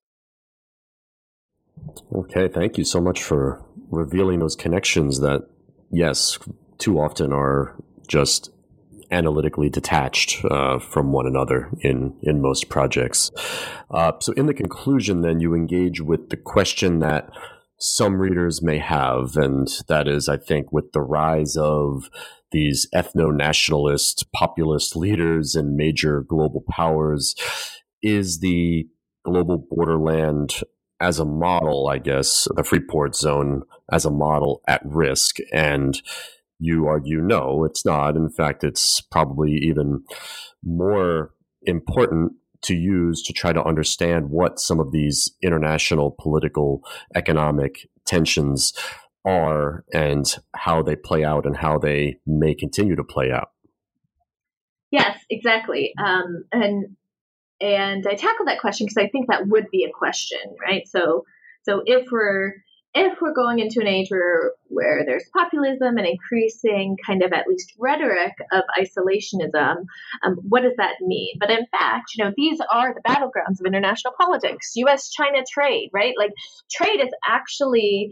Speaker 3: things.
Speaker 2: Okay, thank you so much for revealing those connections that, yes, too often are just analytically detached from one another in most projects. So in the conclusion, then, you engage with the question that some readers may have, and that is, I think, with the rise of these ethno-nationalist populist leaders and major global powers, is the global borderland as a model, I guess, the Freeport Zone as a model, at risk? And you argue, no, it's not. In fact, it's probably even more important to use to try to understand what some of these international political, economic tensions are and how they play out and how they may continue to play out.
Speaker 3: Yes, exactly. And I tackled that question because I think that would be a question, right? So if we're going into an age where there's populism and increasing kind of at least rhetoric of isolationism, what does that mean? But in fact, these are the battlegrounds of international politics. U.S.-China trade, right? Like, trade is actually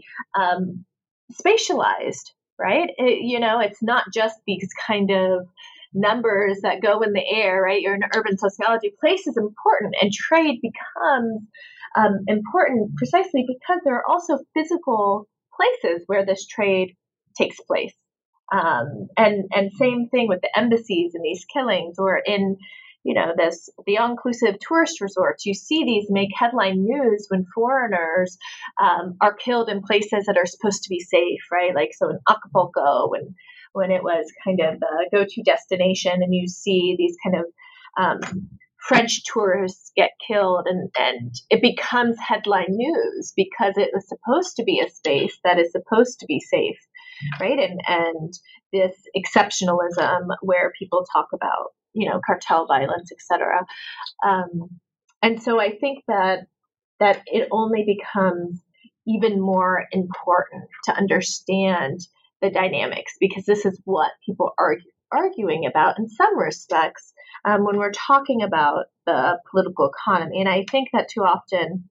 Speaker 3: spatialized, right? It's not just these kind of numbers that go in the air, right? You're in urban sociology. Place is important, and trade becomes important precisely because there are also physical places where this trade takes place. And same thing with the embassies and these killings, or in the all-inclusive tourist resorts. You see these make headline news when foreigners are killed in places that are supposed to be safe, right? Like, so in Acapulco, when it was kind of the go-to destination, and you see these kind of French tourists get killed, and it becomes headline news because it was supposed to be a space that is supposed to be safe, right? And this exceptionalism where people talk about, cartel violence, etc. And so I think that it only becomes even more important to understand the dynamics, because this is what people are arguing about in some respects when we're talking about the political economy. And I think that too often,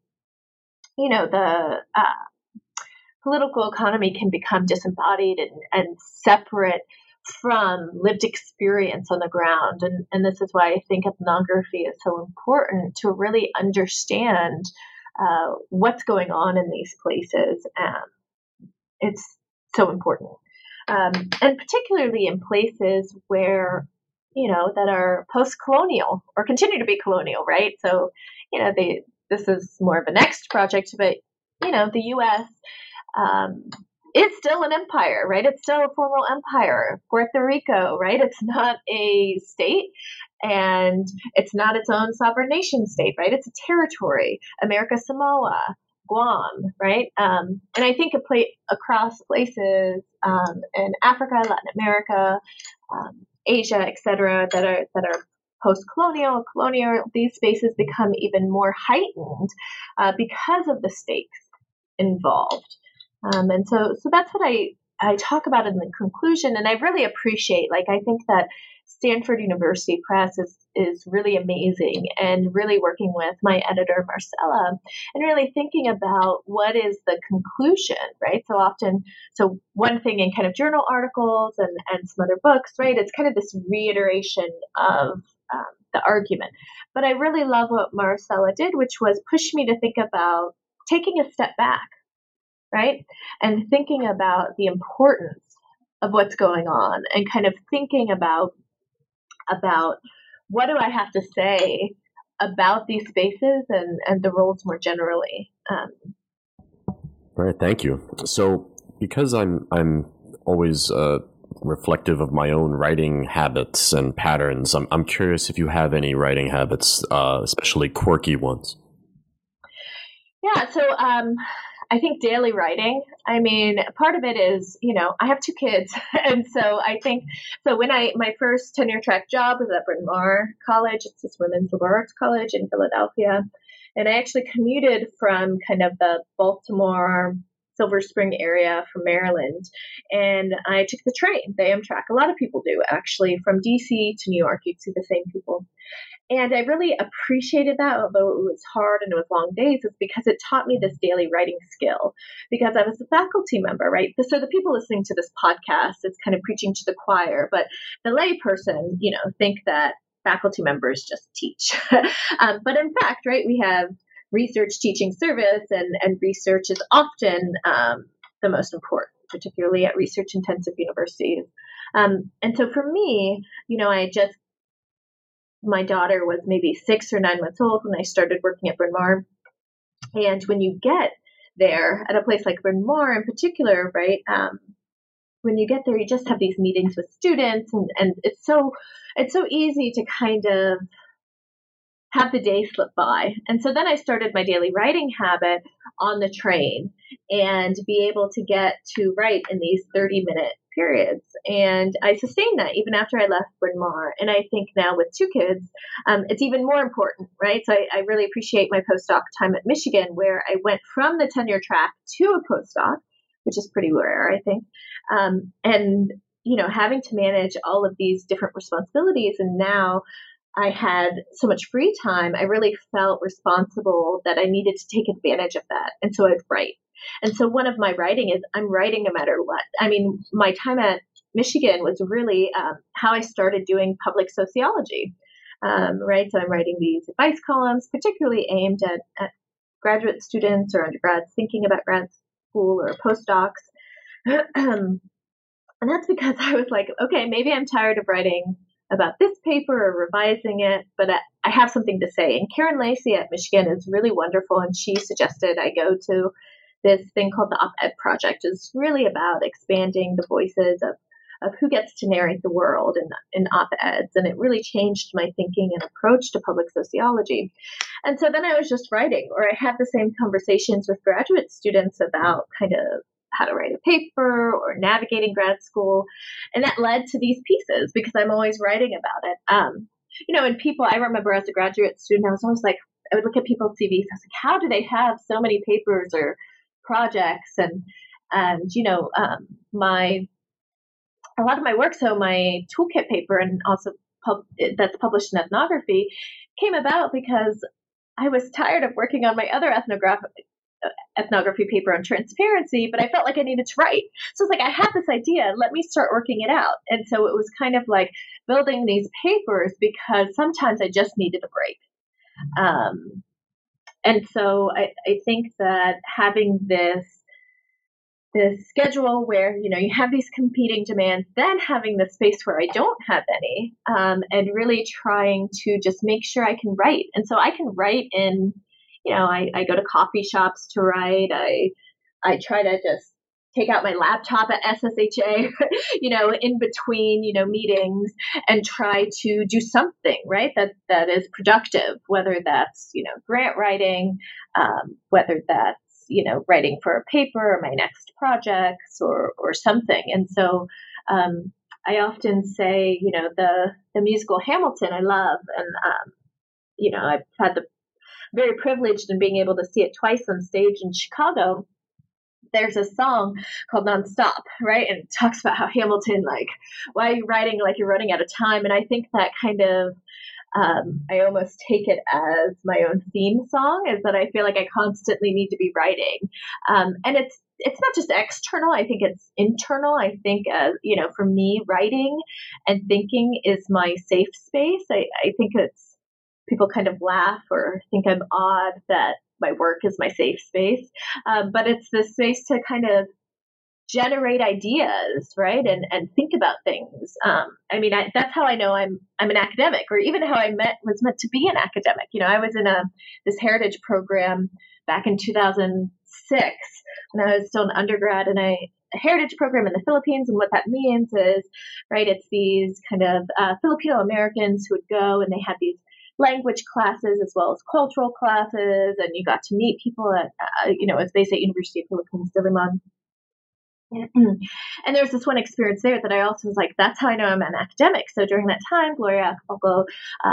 Speaker 3: the political economy can become disembodied and separate from lived experience on the ground. And this is why I think ethnography is so important, to really understand what's going on in these places. It's so important. And particularly in places where, that are post-colonial or continue to be colonial, right? So, this is more of a next project, but, the U.S. It's still an empire, right? It's still a formal empire. Puerto Rico, right? It's not a state, and it's not its own sovereign nation state, right? It's a territory. America Samoa, Guam, right? And I think across places in Africa, Latin America, Asia, etc., that are post-colonial, colonial, these spaces become even more heightened because of the stakes involved. And so that's what I talk about in the conclusion. And I really appreciate, I think that Stanford University Press is really amazing, and really working with my editor, Marcella, and really thinking about what is the conclusion, right? So one thing in kind of journal articles and some other books, right, it's kind of this reiteration of the argument. But I really love what Marcella did, which was push me to think about taking a step back, right? And thinking about the importance of what's going on and kind of thinking about what do I have to say about these spaces and the roles more generally.
Speaker 2: Right. Thank you. So because I'm always reflective of my own writing habits and patterns, I'm curious if you have any writing habits, especially quirky ones.
Speaker 3: Yeah. So I think daily writing, I mean, part of it is, I have 2 kids. And so I think, so when my first tenure track job was at Bryn Mawr College, it's this women's liberal arts college in Philadelphia. And I actually commuted from kind of the Baltimore, Silver Spring area from Maryland. And I took the train, the Amtrak. A lot of people do, actually, from DC to New York. You'd see the same people. And I really appreciated that, although it was hard and it was long days, is because it taught me this daily writing skill. Because I was a faculty member, right? So the people listening to this podcast, it's kind of preaching to the choir, but the lay person, think that faculty members just teach. But in fact, right, we have research teaching service, and research is often the most important, particularly at research intensive universities. And so for me, my daughter was maybe 6 or 9 months old when I started working at Bryn Mawr. And when you get there at a place like Bryn Mawr in particular, right, when you get there, you just have these meetings with students, and it's so easy to kind of have the day slip by. And so then I started my daily writing habit on the train and be able to get to write in these 30-minute periods. And I sustained that even after I left Bryn Mawr. And I think now with 2 kids, it's even more important, right? So I really appreciate my postdoc time at Michigan, where I went from the tenure track to a postdoc, which is pretty rare, I think. And, having to manage all of these different responsibilities. And now I had so much free time, I really felt responsible that I needed to take advantage of that. And so I'd write. And so one of my writing is I'm writing no matter what. I mean, my time at Michigan was really how I started doing public sociology, right? So I'm writing these advice columns, particularly aimed at graduate students or undergrads thinking about grad school or postdocs. And that's because I was like, okay, maybe I'm tired of writing about this paper or revising it, but I have something to say. And Karen Lacey at Michigan is really wonderful, and she suggested I go to this thing called the Op-Ed Project. It's really about expanding the voices of who gets to narrate the world in op-eds, and it really changed my thinking and approach to public sociology. And so then I was just writing, or I had the same conversations with graduate students about kind of how to write a paper or navigating grad school. And that led to these pieces because I'm always writing about it. And people, I remember as a graduate student, I was always like, I would look at people's CVs. I was like, how do they have so many papers or projects? And a lot of my work, so my toolkit paper and also that's published in Ethnography, came about because I was tired of working on my other ethnography paper on transparency, but I felt like I needed to write. So it's like, I had this idea, let me start working it out. And so it was kind of like building these papers because sometimes I just needed a break. And so I think that having this schedule where, you have these competing demands, then having the space where I don't have any, and really trying to just make sure I can write. And so I can write in, I go to coffee shops to write. I try to just take out my laptop at SSHA, in between, meetings and try to do something, right? That is productive, whether that's, grant writing, whether that's, writing for a paper or my next projects or something. And so, I often say, the musical Hamilton I love. And, I've had the very privileged in being able to see it twice on stage in Chicago. There's a song called Nonstop, right? And it talks about how Hamilton, like, why are you writing like you're running out of time? And I think that kind of, I almost take it as my own theme song, is that I feel like I constantly need to be writing. And it's not just external. I think it's internal. I think, for me, writing and thinking is my safe space. I think people kind of laugh or think I'm odd that my work is my safe space, but it's the space to kind of generate ideas, right? And think about things. That's how I know I'm an academic, or even how I was meant to be an academic. I was in this heritage program back in 2006 when I was still an undergrad, and a heritage program in the Philippines. And what that means is, right, it's these kind of Filipino Americans who would go, and they had these language classes as well as cultural classes, and you got to meet people at, it's based at University of Philippines, Diliman. And there was this one experience there that I also was like, that's how I know I'm an academic. So during that time, Gloria Macapagal,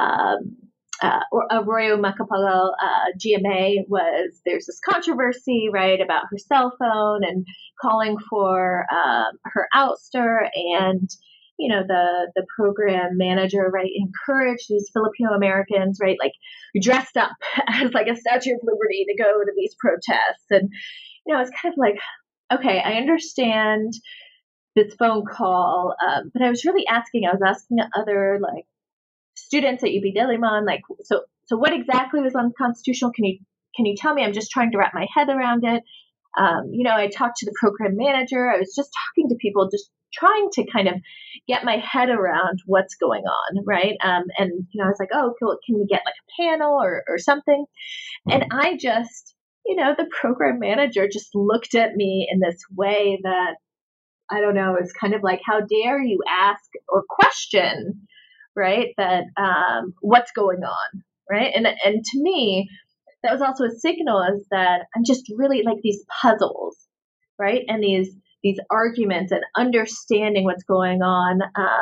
Speaker 3: Arroyo Macapagal, GMA there's this controversy, right, about her cell phone and calling for her ouster, and the program manager, right, encouraged these Filipino Americans, right, like dressed up as like a Statue of Liberty to go to these protests. And it's kind of like, okay, I understand this phone call, but I was asking other like students at UP Diliman, like, so what exactly was unconstitutional? Can you tell me? I'm just trying to wrap my head around it. I talked to the program manager. I was just talking to people, just trying to kind of get my head around what's going on, right? And I was like, oh, cool. Can we get like a panel or something? And I just, the program manager just looked at me in this way that, I don't know, it's kind of like, how dare you ask or question, right, that what's going on, right? And to me, that was also a signal, is that I'm just really like these puzzles, right? And these arguments and understanding what's going on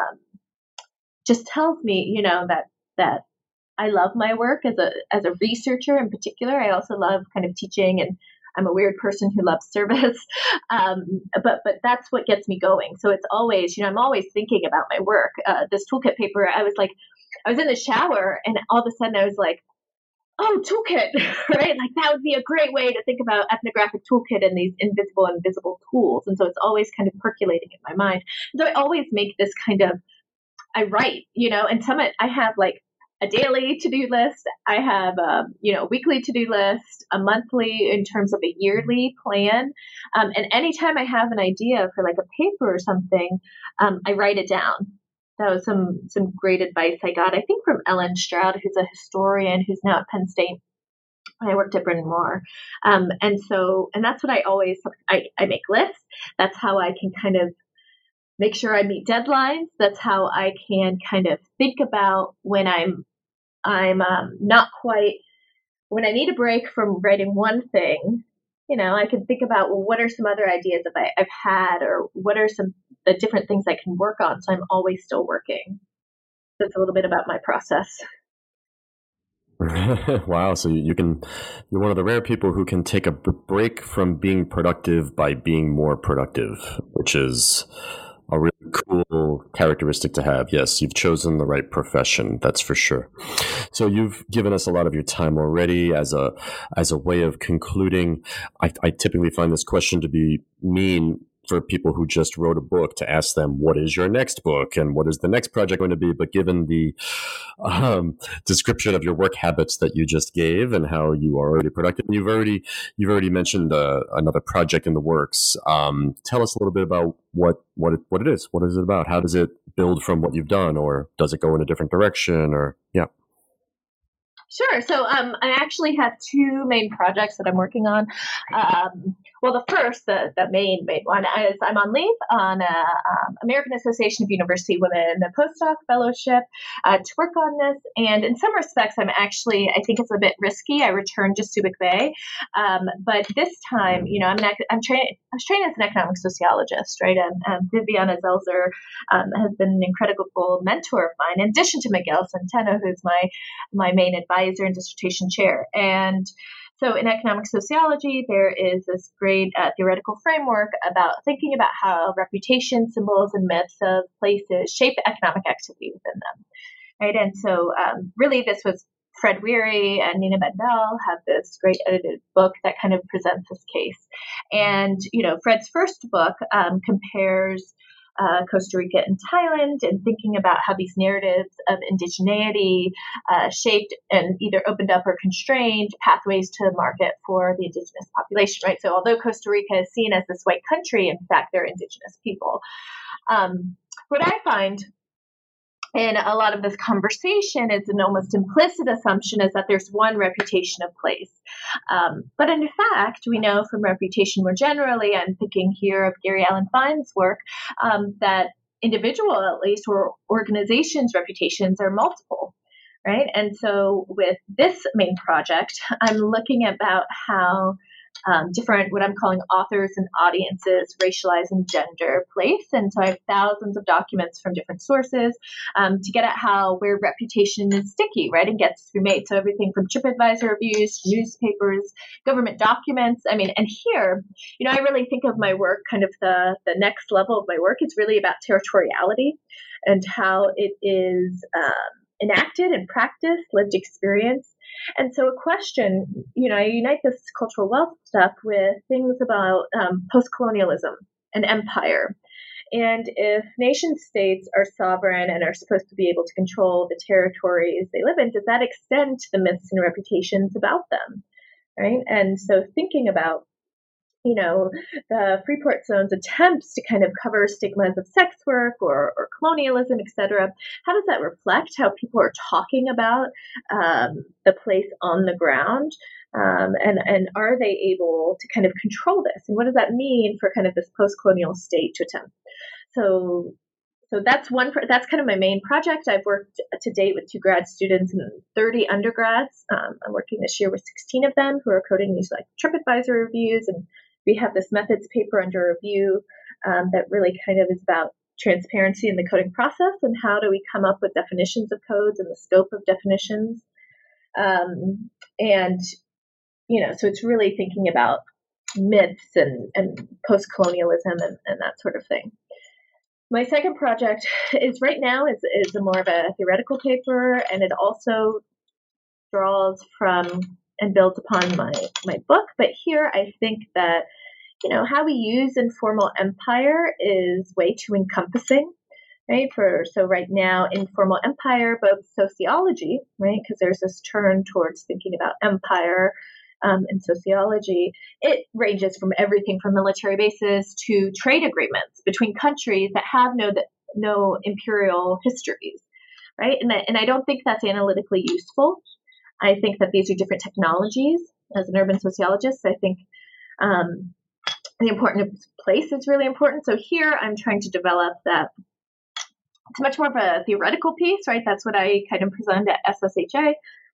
Speaker 3: just tells me, that I love my work as a researcher in particular. I also love kind of teaching, and I'm a weird person who loves service. But that's what gets me going. So it's always, I'm always thinking about my work. This toolkit paper, I was in the shower, and all of a sudden I was like, oh, toolkit, right? Like that would be a great way to think about ethnographic toolkit and these invisible and visible tools. And so it's always kind of percolating in my mind. So I always make this kind of, I write, and I have like a daily to-do list. I have a weekly to-do list, a monthly in terms of a yearly plan. And anytime I have an idea for like a paper or something, I write it down. That was some great advice I got, I think, from Ellen Stroud, who's a historian who's now at Penn State. I worked at Bryn Mawr. And that's what I make lists. That's how I can kind of make sure I meet deadlines. That's how I can kind of think about when I'm not quite, when I need a break from writing one thing, I can think about, well, what are some other ideas that I've had, or what are the different things I can work on? So I'm always still working. That's a little bit about my process.
Speaker 2: Wow. So you're one of the rare people who can take a break from being productive by being more productive, which is a really cool characteristic to have. Yes, you've chosen the right profession, that's for sure. So you've given us a lot of your time already. As a way of concluding, I typically find this question to be mean for people who just wrote a book, to ask them, what is your next book and what is the next project going to be? But given the description of your work habits that you just gave and how you are already productive, you've already mentioned another project in the works. Tell us a little bit about what it is. What is it about? How does it build from what you've done, or does it go in a different direction? Or yeah.
Speaker 3: Sure. So I actually have two main projects that I'm working on. Well, the first, the main one, is I'm on leave on American Association of University Women, a postdoc fellowship to work on this. And in some respects, I think it's a bit risky. I returned to Subic Bay. But this time, I was trained as an economic sociologist, right? And Viviana Zelzer has been an incredible mentor of mine, in addition to Miguel Centeno, who's my main advisor and dissertation chair. And so in economic sociology, there is this great theoretical framework about thinking about how reputation, symbols, and myths of places shape economic activity within them, right? And so really this was Fred Weary and Nina Bendel have this great edited book that kind of presents this case. And, Fred's first book compares Costa Rica and Thailand, and thinking about how these narratives of indigeneity shaped and either opened up or constrained pathways to market for the indigenous population, right? So although Costa Rica is seen as this white country, in fact, they're indigenous people. What I find in a lot of this conversation is an almost implicit assumption is that there's one reputation of place. But in fact, we know from reputation more generally, I'm thinking here of Gary Allen Fine's work, that individual, at least, or organizations' reputations are multiple, right? And so with this main project, I'm looking about how different, what I'm calling authors and audiences, racialize and gender place. And so I have thousands of documents from different sources to get at where reputation is sticky, right, and gets remade. So everything from TripAdvisor reviews, newspapers, government documents. I mean, and here, I really think of my work, kind of the next level of my work is really about territoriality and how it is enacted and practiced, lived experience. And so a question, I unite this cultural wealth stuff with things about post-colonialism and empire. And if nation states are sovereign and are supposed to be able to control the territories they live in, does that extend to the myths and reputations about them, right? And so thinking about the Freeport Zone's attempts to kind of cover stigmas of sex work or colonialism, et cetera, how does that reflect how people are talking about the place on the ground? And are they able to kind of control this? And what does that mean for kind of this post-colonial state to attempt? So that's kind of my main project. I've worked to date with 2 grad students and 30 undergrads. I'm working this year with 16 of them who are coding these like TripAdvisor reviews, and we have this methods paper under review that really kind of is about transparency in the coding process and how do we come up with definitions of codes and the scope of definitions. So it's really thinking about myths and post-colonialism and that sort of thing. My second project is right now is a more of a theoretical paper, and it also draws from and builds upon my book. But here I think that, how we use informal empire is way too encompassing, right? So right now, informal empire, both sociology, right? Because there's this turn towards thinking about empire in sociology. It ranges from everything from military bases to trade agreements between countries that have no imperial histories, right? And I don't think that's analytically useful. I think that these are different technologies. As an urban sociologist, I think the importance of place is really important. So here I'm trying to develop that. It's much more of a theoretical piece, right? That's what I kind of present at SSHA.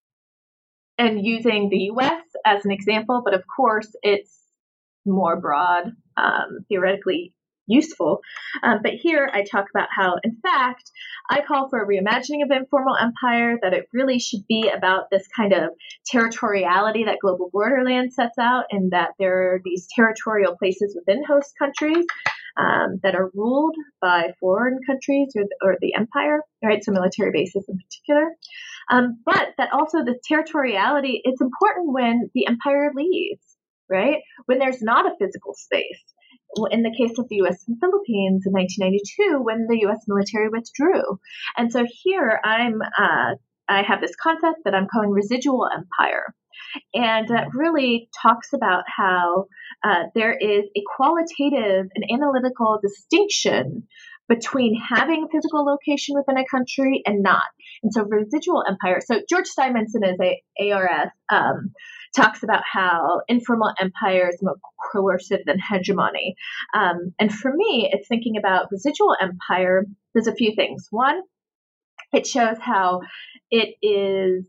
Speaker 3: And using the U.S. as an example, but of course it's more broad, theoretically useful. But here I talk about how, in fact, I call for a reimagining of informal empire, that it really should be about this kind of territoriality that Global Borderland sets out, and that there are these territorial places within host countries that are ruled by foreign countries or the empire, right? So military bases in particular. But that also the territoriality, it's important when the empire leaves, right? When there's not a physical space. In the case of the U.S. and Philippines in 1992, when the U.S. military withdrew. And so here I have this concept that I'm calling residual empire. And that really talks about how there is a qualitative and analytical distinction between having a physical location within a country and not. And so residual empire. So George Simonson is ARS, talks about how informal empire is more coercive than hegemony. And for me, it's thinking about residual empire. There's a few things. One, it shows how it is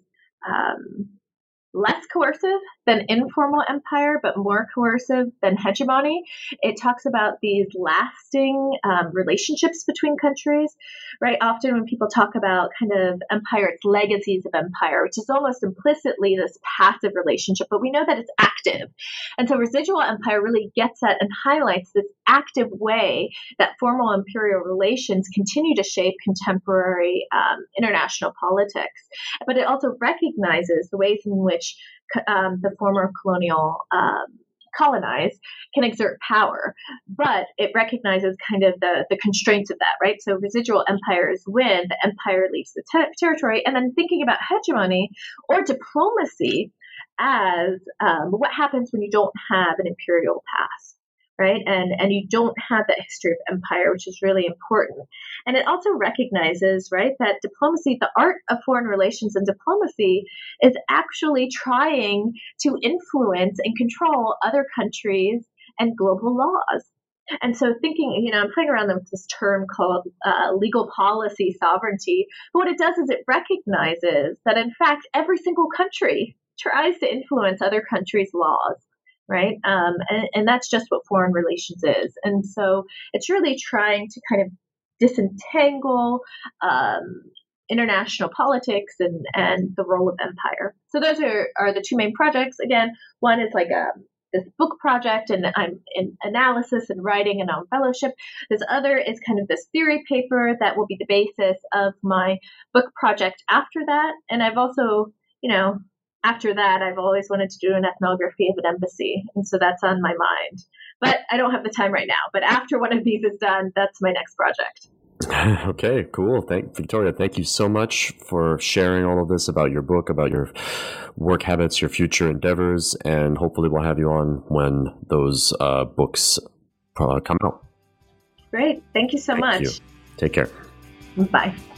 Speaker 3: less coercive than informal empire, but more coercive than hegemony. It talks about these lasting relationships between countries, right? Often when people talk about kind of empire, it's legacies of empire, which is almost implicitly this passive relationship, but we know that it's active. And so residual empire really gets at and highlights this active way that formal imperial relations continue to shape contemporary international politics. But it also recognizes the ways in which the former colonial colonize can exert power, but it recognizes kind of the constraints of that, right? So residual empires win, the empire leaves the territory, and then thinking about hegemony or diplomacy as what happens when you don't have an imperial past, right? And you don't have that history of empire, which is really important. And it also recognizes, right, that diplomacy, the art of foreign relations and diplomacy, is actually trying to influence and control other countries and global laws. And so thinking, I'm playing around with this term called legal policy sovereignty. But what it does is it recognizes that, in fact, every single country tries to influence other countries' laws, right? And that's just what foreign relations is. And so it's really trying to kind of disentangle international politics and the role of empire. So those are the two main projects. Again, one is like this book project, and I'm in analysis and writing and on fellowship. This other is kind of this theory paper that will be the basis of my book project after that. And I've also, after that, I've always wanted to do an ethnography of an embassy. And so that's on my mind. But I don't have the time right now. But after one of these is done, that's my next project.
Speaker 2: Okay, cool. Victoria, thank you so much for sharing all of this about your book, about your work habits, your future endeavors, and hopefully we'll have you on when those books come out.
Speaker 3: Great. Thank you so much.
Speaker 2: Thank you. Take care.
Speaker 3: Bye.